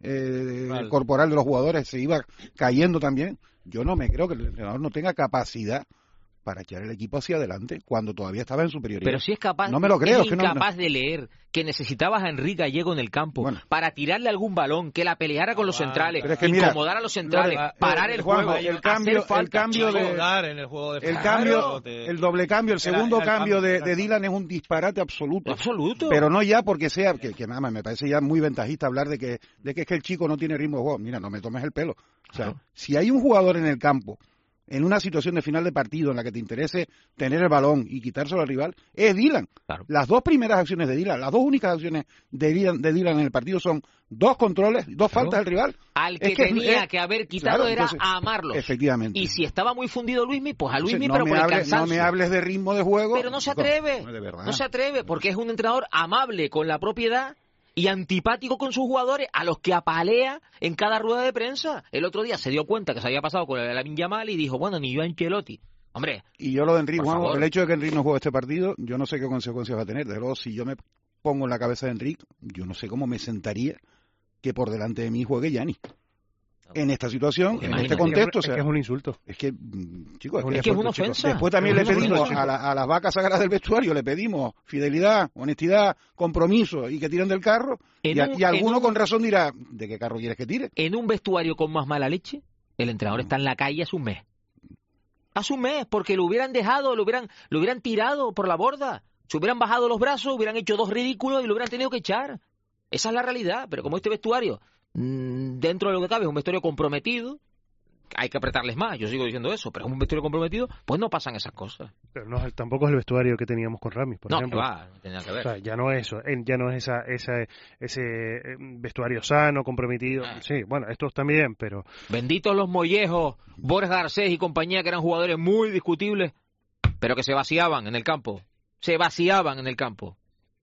eh, Vale. corporal de los jugadores se iba cayendo también. Yo no me creo que el entrenador no tenga capacidad para echar el equipo hacia adelante cuando todavía estaba en superioridad. Pero si es capaz, no me lo creo, es es que no- incapaz de leer que necesitabas a Enrique Gallego en el campo para tirarle algún balón, que la peleara con los centrales, pero es que mira, incomodar a los centrales, Loren, parar el Juanjo, juego, el cambio, hacer falta, el cambio chico. de Jugar en el juego de el Claro, cambio, te- el doble cambio, el Era- segundo era el cambio cambio, de, era de el Dylan es un disparate absoluto. Absoluto. Pero no ya porque sea, que, que nada más me parece ya muy ventajista hablar de que, de que es que el chico no tiene ritmo de juego. Mira, no me tomes el pelo. O sea, Claro. si hay un jugador en el campo, en una situación de final de partido en la que te interese tener el balón y quitárselo al rival, es Dylan. Claro. Las dos primeras acciones de Dylan, las dos únicas acciones de Dylan, de Dylan en el partido son dos controles, dos Claro. faltas del rival. Al que Es que- tenía es- que haber quitado claro, era entonces, a Amarlos. Efectivamente. Y si estaba muy fundido Luismi, pues a Luismi, Entonces, no pero me por el hables- cansancio. no me hables de ritmo de juego. Pero no se Chico, atreve, no, de verdad. no se atreve, porque es un entrenador amable con la propiedad y antipático con sus jugadores, a los que apalea en cada rueda de prensa. El otro día se dio cuenta que se había pasado con el Lamine Yamal y dijo, bueno, ni yo a Ancelotti. Hombre, Y yo lo de Enrique, por Juanjo, favor. el hecho de que Enrique no juegue este partido, yo no sé qué consecuencias va a tener. Desde luego, si yo me pongo en la cabeza de Enrique, yo no sé cómo me sentaría que por delante de mí juegue Gianni. En esta situación, en Imagínate. este contexto, o Es sea, que es un insulto. es que, mm, chicos, Es que es una ofensa. Después también Es le una pedimos ofensa, a, la- a las vacas sagradas del vestuario, le pedimos fidelidad, honestidad, compromiso y que tiren del carro. En Y, a- un- y alguno en un- con razón dirá, ¿de qué carro quieres que tire? en un vestuario con más mala leche, el entrenador está en la calle hace un mes. Hace un mes, porque lo hubieran dejado, lo hubieran, lo hubieran tirado por la borda. Se hubieran bajado los brazos, hubieran hecho dos ridículos y lo hubieran tenido que echar. Esa es la realidad. Pero como este vestuario, mmm, dentro de lo que cabe, es un vestuario comprometido, hay que apretarles más, yo sigo diciendo eso, pero es un vestuario comprometido, pues no pasan esas cosas. Pero no, tampoco es el vestuario que teníamos con Ramis, por no, ejemplo. No, no tenía que ver. O sea, ya no es eso, ya no es esa, esa, ese vestuario sano, comprometido. Ah. Sí, bueno, estos también, pero... Benditos los mollejos, Borja Garcés y compañía, que eran jugadores muy discutibles, pero que se vaciaban en el campo. Se vaciaban en el campo.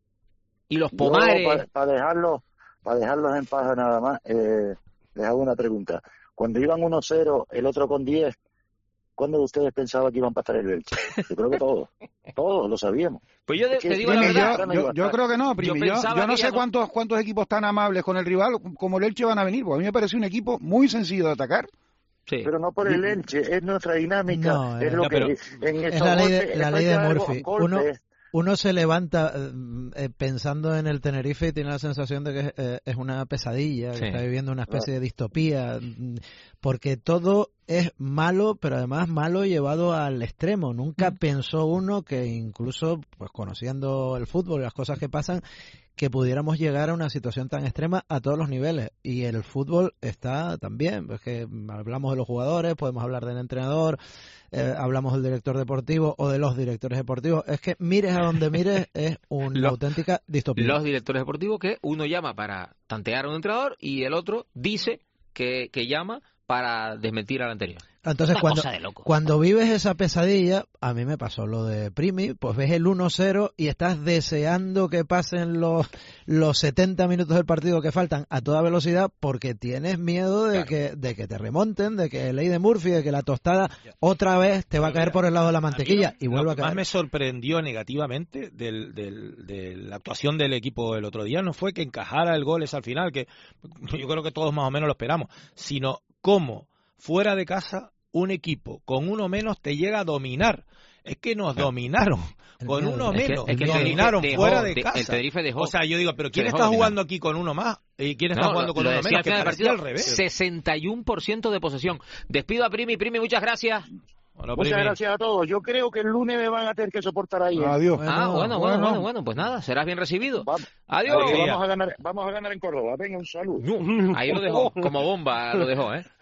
Y los Pomares... Para pa dejarlos, para dejarlos en paz nada más, eh, les hago una pregunta. Cuando iban uno cero, el otro con diez, ¿cuándo ustedes pensaban que iban a empatar el Elche? Yo creo que todos, todos lo sabíamos. Pues yo de, te digo Primi, la verdad. Yo, yo, yo creo que no, Primi. Yo, yo, yo no sé cuántos, cuántos equipos tan amables con el rival como el Elche van a venir, porque a mí me parece un equipo muy sencillo de atacar. Sí. Pero no por el Elche, es nuestra dinámica, no, es eh, lo no, que en es la ley de, la ley de Murphy. Golpes, Uno, uno se levanta eh, pensando en el Tenerife y tiene la sensación de que eh, es una pesadilla, que sí. está viviendo una especie de distopía, porque todo es malo, pero además malo llevado al extremo. Nunca mm. pensó uno que incluso, pues conociendo el fútbol y las cosas que pasan, que pudiéramos llegar a una situación tan extrema a todos los niveles. Y el fútbol está también, es que hablamos de los jugadores, podemos hablar del entrenador, eh, hablamos del director deportivo o de los directores deportivos. Es que mires a donde mires, es una los, auténtica distopía. Los directores deportivos que uno llama para tantear a un entrenador y el otro dice que, que llama para desmentir al anterior. Entonces, cuando, cuando vives esa pesadilla, a mí me pasó lo de Primi, pues ves el uno cero y estás deseando que pasen los, los setenta minutos del partido que faltan a toda velocidad porque tienes miedo de, claro. que, de que te remonten, de que ley de Murphy, de que la tostada otra vez te va a caer por el lado de la mantequilla a y vuelve a caer. Lo que más me sorprendió negativamente del, del, de la actuación del equipo el otro día no fue que encajara el gol ese al final, que yo creo que todos más o menos lo esperamos, sino cómo fuera de casa un equipo con uno menos te llega a dominar. Es que nos dominaron con uno menos, es que, es que dominaron dejó, fuera de casa. El Tenerife dejó. O sea, yo digo, pero ¿quién está jugando aquí con uno más? ¿Y quién está no, jugando con uno menos? Que parecía al revés. sesenta y uno por ciento de posesión. Despido a Primi. Primi, muchas gracias. Bueno, muchas Primi. gracias a todos. Yo creo que el lunes me van a tener que soportar ahí. ¿eh? Adiós. Ah, bueno, bueno, bueno, bueno, bueno, pues nada, serás bien recibido. Vamos. Adiós. Adiós. Vamos a ganar, vamos a ganar en Córdoba. Venga, un saludo. Ahí lo dejó, como bomba lo dejó, ¿eh?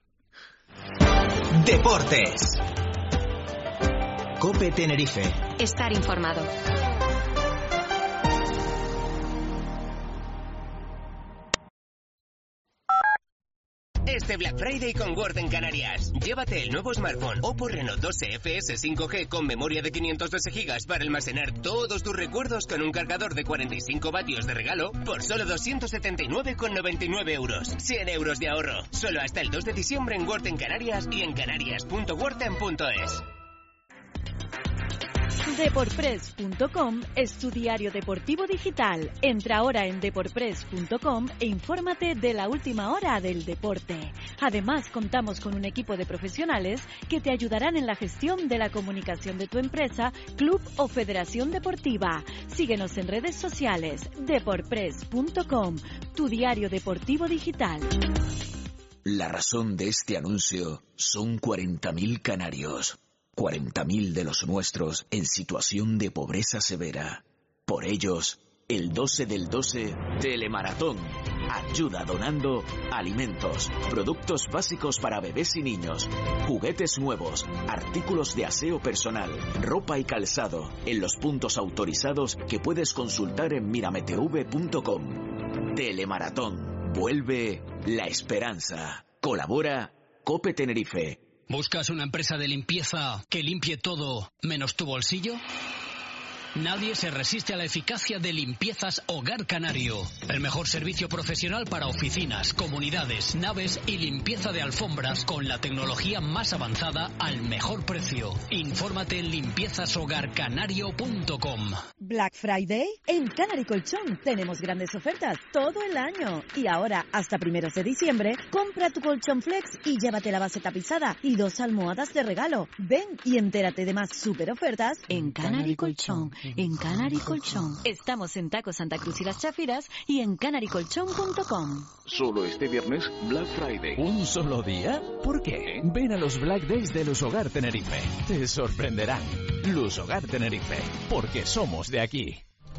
Deportes. COPE Tenerife. Estar informado. Este Black Friday con Word en Canarias. Llévate el nuevo smartphone Oppo Reno doce F S cinco G con memoria de quinientos doce gigas para almacenar todos tus recuerdos con un cargador de cuarenta y cinco vatios de regalo por solo doscientos setenta y nueve con noventa y nueve euros. cien euros de ahorro. Solo hasta el dos de diciembre en Word en Canarias y en canarias punto wordten punto es. Deporpress punto com es tu diario deportivo digital. Entra ahora en deporpress punto com e infórmate de la última hora del deporte. Además, contamos con un equipo de profesionales que te ayudarán en la gestión de la comunicación de tu empresa, club o federación deportiva. Síguenos en redes sociales. Deporpress punto com, tu diario deportivo digital. La razón de este anuncio son cuarenta mil canarios. cuarenta mil de los nuestros en situación de pobreza severa. Por ellos, el doce del doce, Telemaratón. Ayuda donando alimentos, productos básicos para bebés y niños, juguetes nuevos, artículos de aseo personal, ropa y calzado, en los puntos autorizados que puedes consultar en mirametv punto com. Telemaratón. Vuelve la esperanza. Colabora COPE Tenerife. ¿Buscas una empresa de limpieza que limpie todo menos tu bolsillo? Nadie se resiste a la eficacia de Limpiezas Hogar Canario. El mejor servicio profesional para oficinas, comunidades, naves y limpieza de alfombras con la tecnología más avanzada al mejor precio. Infórmate en limpiezas hogar canario punto com. Black Friday en Canary Colchón. Tenemos grandes ofertas todo el año. Y ahora, hasta primeros de diciembre, compra tu colchón flex y llévate la base tapizada y dos almohadas de regalo. Ven y entérate de más super ofertas en Canary Colchón. En Canary Colchón. Estamos en Taco Santa Cruz y Las Chafiras y en canary colchón punto com. Solo este viernes, Black Friday. ¿Un solo día? ¿Por qué? Ven a los Black Days de Luz Hogar Tenerife. Te sorprenderán. Luz Hogar Tenerife, porque somos de aquí.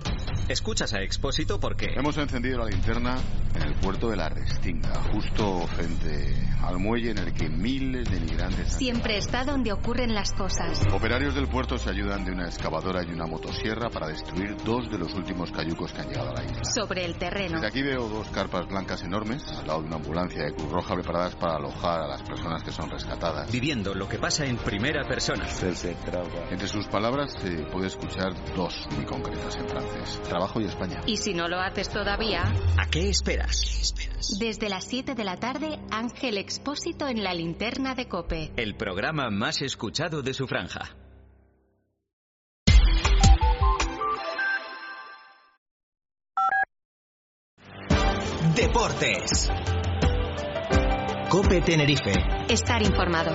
Escuchas a Expósito porque... Hemos encendido la linterna en el puerto de la Restinga, justo frente al muelle en el que miles de migrantes... Siempre está donde ocurren las cosas. Operarios del puerto se ayudan de una excavadora y una motosierra para destruir dos de los últimos cayucos que han llegado a la isla. Sobre el terreno. Desde aquí veo dos carpas blancas enormes, al lado de una ambulancia de Cruz Roja, preparadas para alojar a las personas que son rescatadas. Viviendo lo que pasa en primera persona. Entre sus palabras se puede escuchar dos muy concretas en francés: trabajo y España. Y si no lo haces todavía... ¿A qué esperas? Desde las siete de la tarde, Ángel Expósito en la linterna de COPE. El programa más escuchado de su franja. Deportes. COPE Tenerife. Estar informado.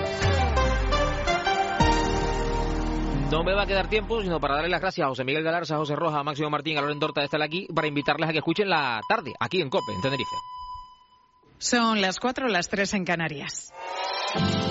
No me va a quedar tiempo sino para darle las gracias a José Miguel Galarza, a José Roja, a Máximo Martín, a Loren Dorta de estar aquí, para invitarles a que escuchen la tarde, aquí en COPE, en Tenerife. Son las cuatro, las tres en Canarias.